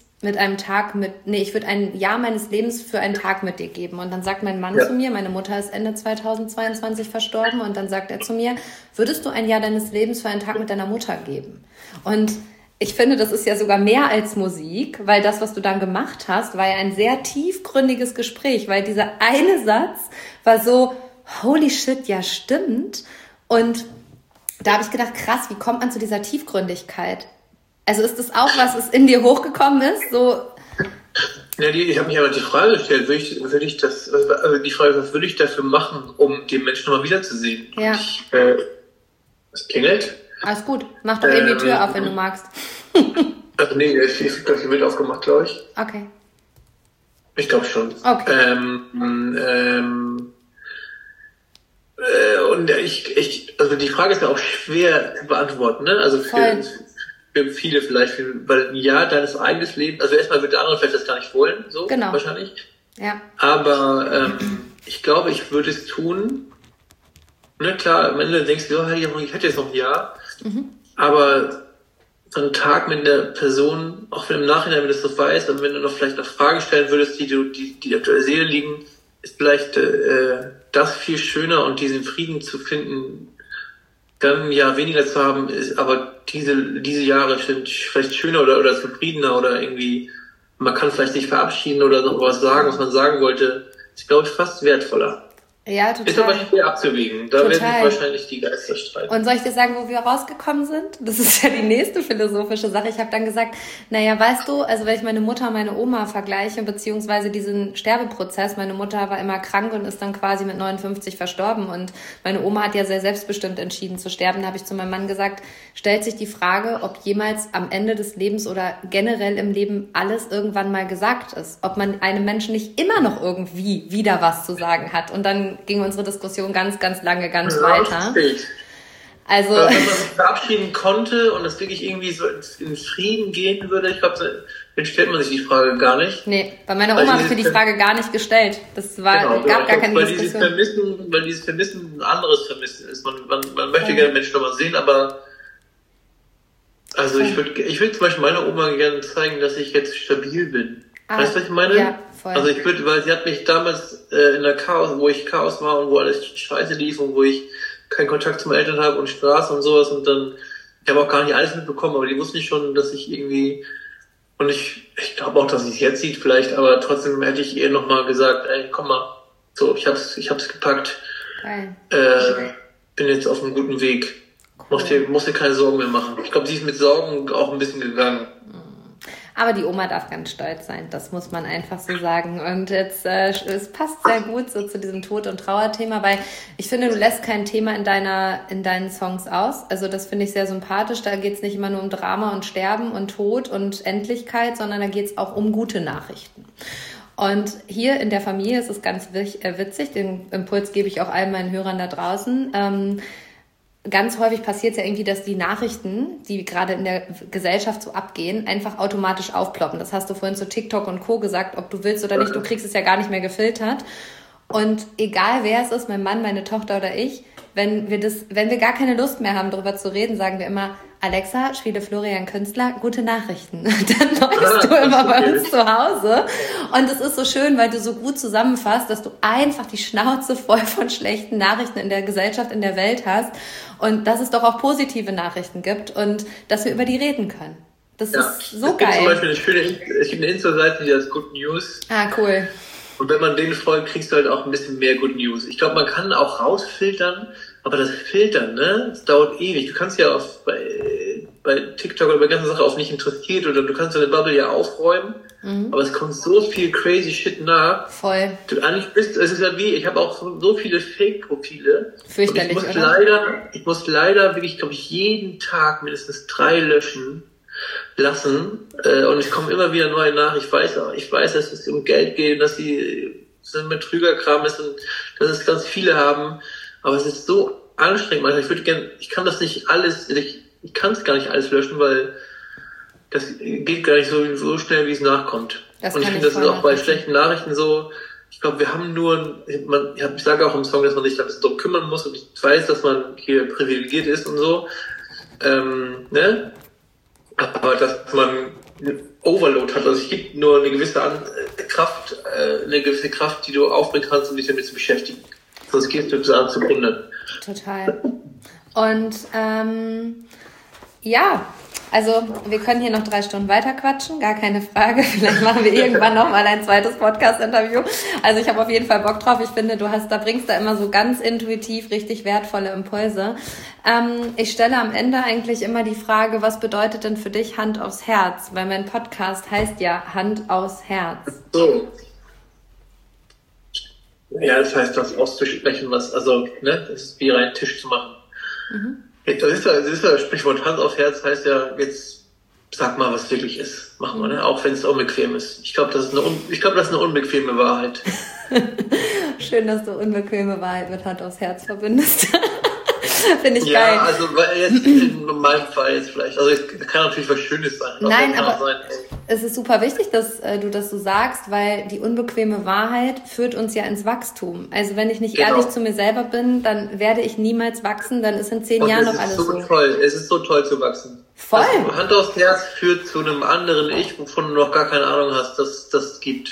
S1: ich würde ein Jahr meines Lebens für einen Tag mit dir geben. Und dann sagt mein Mann zu mir, meine Mutter ist Ende 2022 verstorben und dann sagt er zu mir, würdest du ein Jahr deines Lebens für einen Tag mit deiner Mutter geben? Und ich finde, das ist ja sogar mehr als Musik, weil das, was du dann gemacht hast, war ja ein sehr tiefgründiges Gespräch, weil dieser eine Satz war so, holy shit, ja stimmt. Und da habe ich gedacht, krass, wie kommt man zu dieser Tiefgründigkeit? Also ist das auch, was in dir hochgekommen ist? So?
S2: Ja, ich habe mich aber die Frage gestellt, die Frage, was würde ich dafür machen, um den Menschen nochmal wiederzusehen?
S1: Ja.
S2: Es klingelt.
S1: Alles gut, mach doch eben die Tür auf, wenn du magst.
S2: Also nee, ich glaube, die wird aufgemacht, glaube ich.
S1: Okay.
S2: Ich glaube schon.
S1: Okay.
S2: Und also die Frage ist ja auch schwer zu beantworten, ne? Also für viele vielleicht, weil ein Jahr deines eigenen Lebens, also erstmal wird der andere vielleicht das gar nicht wollen, so
S1: genau.
S2: Wahrscheinlich.
S1: Ja.
S2: Aber ich glaube, ich würde es tun. Ne, klar, am Ende denkst du, ich hätte jetzt noch ein Jahr, aber so einen Tag mit der Person, auch wenn im Nachhinein, wenn du das so weißt, und wenn du noch vielleicht noch Fragen stellen würdest, die auf der Seele liegen, ist vielleicht das viel schöner und diesen Frieden zu finden, dann ein Jahr weniger zu haben, ist aber diese Jahre sind vielleicht schöner oder zufriedener oder irgendwie, man kann vielleicht sich verabschieden oder noch was sagen, was man sagen wollte, ist, glaube ich, fast wertvoller.
S1: Ja, total.
S2: Ist aber schwer abzuwägen. Da werden sich wahrscheinlich die Geister streiten.
S1: Und soll ich dir sagen, wo wir rausgekommen sind? Das ist ja die nächste philosophische Sache. Ich habe dann gesagt, naja, weißt du, also wenn ich meine Mutter und meine Oma vergleiche, beziehungsweise diesen Sterbeprozess, meine Mutter war immer krank und ist dann quasi mit 59 verstorben und meine Oma hat ja sehr selbstbestimmt entschieden zu sterben. Da habe ich zu meinem Mann gesagt, stellt sich die Frage, ob jemals am Ende des Lebens oder generell im Leben alles irgendwann mal gesagt ist. Ob man einem Menschen nicht immer noch irgendwie wieder was zu sagen hat. Und dann ging unsere Diskussion ganz, ganz lange, ganz weiter. Also,
S2: wenn man sich verabschieden konnte und es wirklich irgendwie so in Frieden gehen würde, ich glaube, dann stellt man sich die Frage gar nicht.
S1: Nee, bei meiner Oma habe ich mir die Frage gar nicht gestellt. Das war, gab gar keine Diskussion.
S2: Weil dieses Vermissen ein anderes Vermissen ist. Man möchte gerne Menschen nochmal sehen, aber also ich würde zum Beispiel meiner Oma gerne zeigen, dass ich jetzt stabil bin. Weißt du, was ich meine?
S1: Ja, voll.
S2: Also weil sie hat mich damals in der wo ich Chaos war und wo alles scheiße lief und wo ich keinen Kontakt zum Eltern habe und Straße und sowas und dann, ich habe auch gar nicht alles mitbekommen, aber die wussten schon, dass ich irgendwie, und ich glaube auch, dass sie es jetzt sieht vielleicht, aber trotzdem hätte ich ihr nochmal gesagt, ey, komm mal, so, ich hab's gepackt.
S1: Geil.
S2: Bin jetzt auf einem guten Weg. Cool. Musst dir keine Sorgen mehr machen. Ich glaube, sie ist mit Sorgen auch ein bisschen gegangen.
S1: Aber die Oma darf ganz stolz sein, das muss man einfach so sagen. Und jetzt, es passt sehr gut so zu diesem Tod- und Trauerthema, weil ich finde, du lässt kein Thema in deinen Songs aus. Also das finde ich sehr sympathisch. Da geht es nicht immer nur um Drama und Sterben und Tod und Endlichkeit, sondern da geht es auch um gute Nachrichten. Und hier in der Familie ist es ganz witzig, den Impuls gebe ich auch allen meinen Hörern da draußen. Ganz häufig passiert es ja irgendwie, dass die Nachrichten, die gerade in der Gesellschaft so abgehen, einfach automatisch aufploppen. Das hast du vorhin zu TikTok und Co. gesagt, ob du willst oder nicht, du kriegst es ja gar nicht mehr gefiltert. Und egal wer es ist, mein Mann, meine Tochter oder ich, wenn wir gar keine Lust mehr haben, darüber zu reden, sagen wir immer, Alexa, spiele Florian Künstler, gute Nachrichten. Dann läufst du immer bei uns zu Hause. Und es ist so schön, weil du so gut zusammenfasst, dass du einfach die Schnauze voll von schlechten Nachrichten in der Gesellschaft, in der Welt hast. Und dass es doch auch positive Nachrichten gibt und dass wir über die reden können. Das ist so geil.
S2: Zum Beispiel es gibt eine Insta-Seite, die heißt Good News.
S1: Ah, cool.
S2: Und wenn man denen folgt, kriegst du halt auch ein bisschen mehr Good News. Ich glaube, man kann auch rausfiltern, aber das Filtern, das dauert ewig. Du kannst ja bei TikTok oder bei ganzen Sachen auf nicht interessiert oder du kannst deine Bubble ja aufräumen, aber es kommt so viel crazy Shit nach.
S1: Voll.
S2: Es ist ja wie, ich habe auch so viele Fake-Profile.
S1: Fürchterlich,
S2: ich muss leider wirklich, glaube ich, jeden Tag mindestens 3 löschen lassen, und es kommen immer wieder neue nach. Ich weiß, dass es um Geld geht, dass sie so ein Betrügerkram ist und dass es ganz viele haben, aber es ist so anstrengend. Ich kann das nicht alles, ich kann es gar nicht alles löschen, weil das geht gar nicht so schnell, wie es nachkommt. Und ich finde, das ist auch bei schlechten Nachrichten so. Ich glaube, wir haben ich sage auch im Song, dass man sich da ein bisschen drum kümmern muss und ich weiß, dass man hier privilegiert ist und so, aber dass man Overload hat, also es gibt nur eine gewisse Kraft, die du aufbringen kannst, um dich damit zu beschäftigen. Sonst gehst du zugrunde.
S1: Total. Und ja, also wir können hier noch 3 Stunden weiter quatschen, gar keine Frage. Vielleicht machen wir irgendwann nochmal ein zweites Podcast-Interview. Also ich habe auf jeden Fall Bock drauf. Ich finde, bringst da immer so ganz intuitiv richtig wertvolle Impulse. Ich stelle am Ende eigentlich immer die Frage, was bedeutet denn für dich Hand aufs Herz? Weil mein Podcast heißt ja Hand aufs Herz.
S2: So. Ja, das heißt, das auszusprechen, das ist wie rein Tisch zu machen. Das ist das Sprichwort Hand aufs Herz, heißt ja, jetzt sag mal, was wirklich ist. Mach mal, ne? Auch wenn es unbequem ist. Ich glaube, das ist eine unbequeme Wahrheit.
S1: Schön, dass du unbequeme Wahrheit mit Hand aufs Herz verbindest. Finde ich geil.
S2: Ja, also jetzt in meinem Fall jetzt vielleicht. Also es kann natürlich was Schönes sein.
S1: Nein, aber es ist super wichtig, dass du das so sagst, weil die unbequeme Wahrheit führt uns ja ins Wachstum. Also wenn ich nicht ehrlich zu mir selber bin, dann werde ich niemals wachsen, dann ist in 10 Jahren noch alles so.
S2: Es ist so toll zu wachsen.
S1: Voll.
S2: Also Hand aufs Herz führt zu einem anderen Ich, wovon du noch gar keine Ahnung hast, dass das gibt.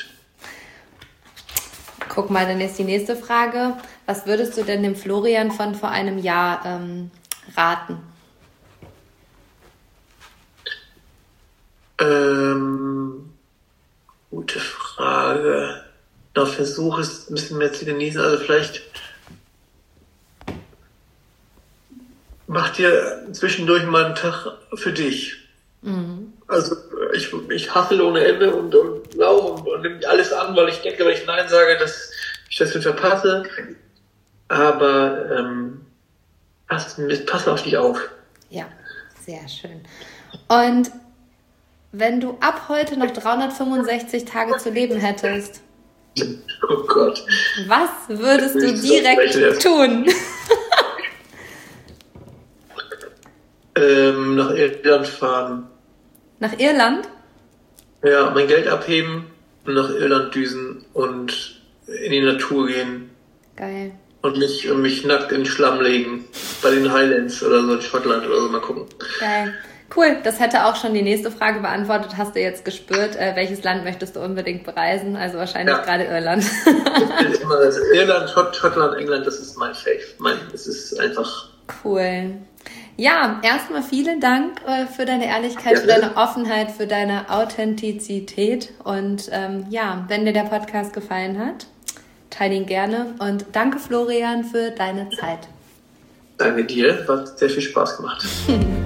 S1: Guck mal, dann ist die nächste Frage. Was würdest du denn dem Florian von vor einem Jahr raten?
S2: Gute Frage. Versuch es ein bisschen mehr zu genießen. Also vielleicht mach dir zwischendurch mal einen Tag für dich. Also ich hustle ohne Ende und laufe und nehme alles an, weil ich denke, wenn ich Nein sage, dass ich das verpasse. Aber pass auf dich auf.
S1: Ja, sehr schön. Und wenn du ab heute noch 365 Tage zu leben hättest,
S2: oh Gott,
S1: was würdest du direkt tun?
S2: Nach Irland fahren.
S1: Nach Irland?
S2: Ja, mein Geld abheben und nach Irland düsen und in die Natur gehen.
S1: Geil.
S2: Und mich nackt in den Schlamm legen. Bei den Highlands oder so in Schottland oder so, mal gucken.
S1: Geil. Cool, das hätte auch schon die nächste Frage beantwortet. Hast du jetzt gespürt, welches Land möchtest du unbedingt bereisen? Also wahrscheinlich gerade Irland.
S2: Irland, Schottland, England, das ist mein Fave. Es ist einfach...
S1: Cool. Ja, erstmal vielen Dank für deine Ehrlichkeit, für deine Offenheit, für deine Authentizität. Und wenn dir der Podcast gefallen hat, teile ihn gerne. Und danke, Florian, für deine Zeit.
S2: Danke dir, hat sehr viel Spaß gemacht.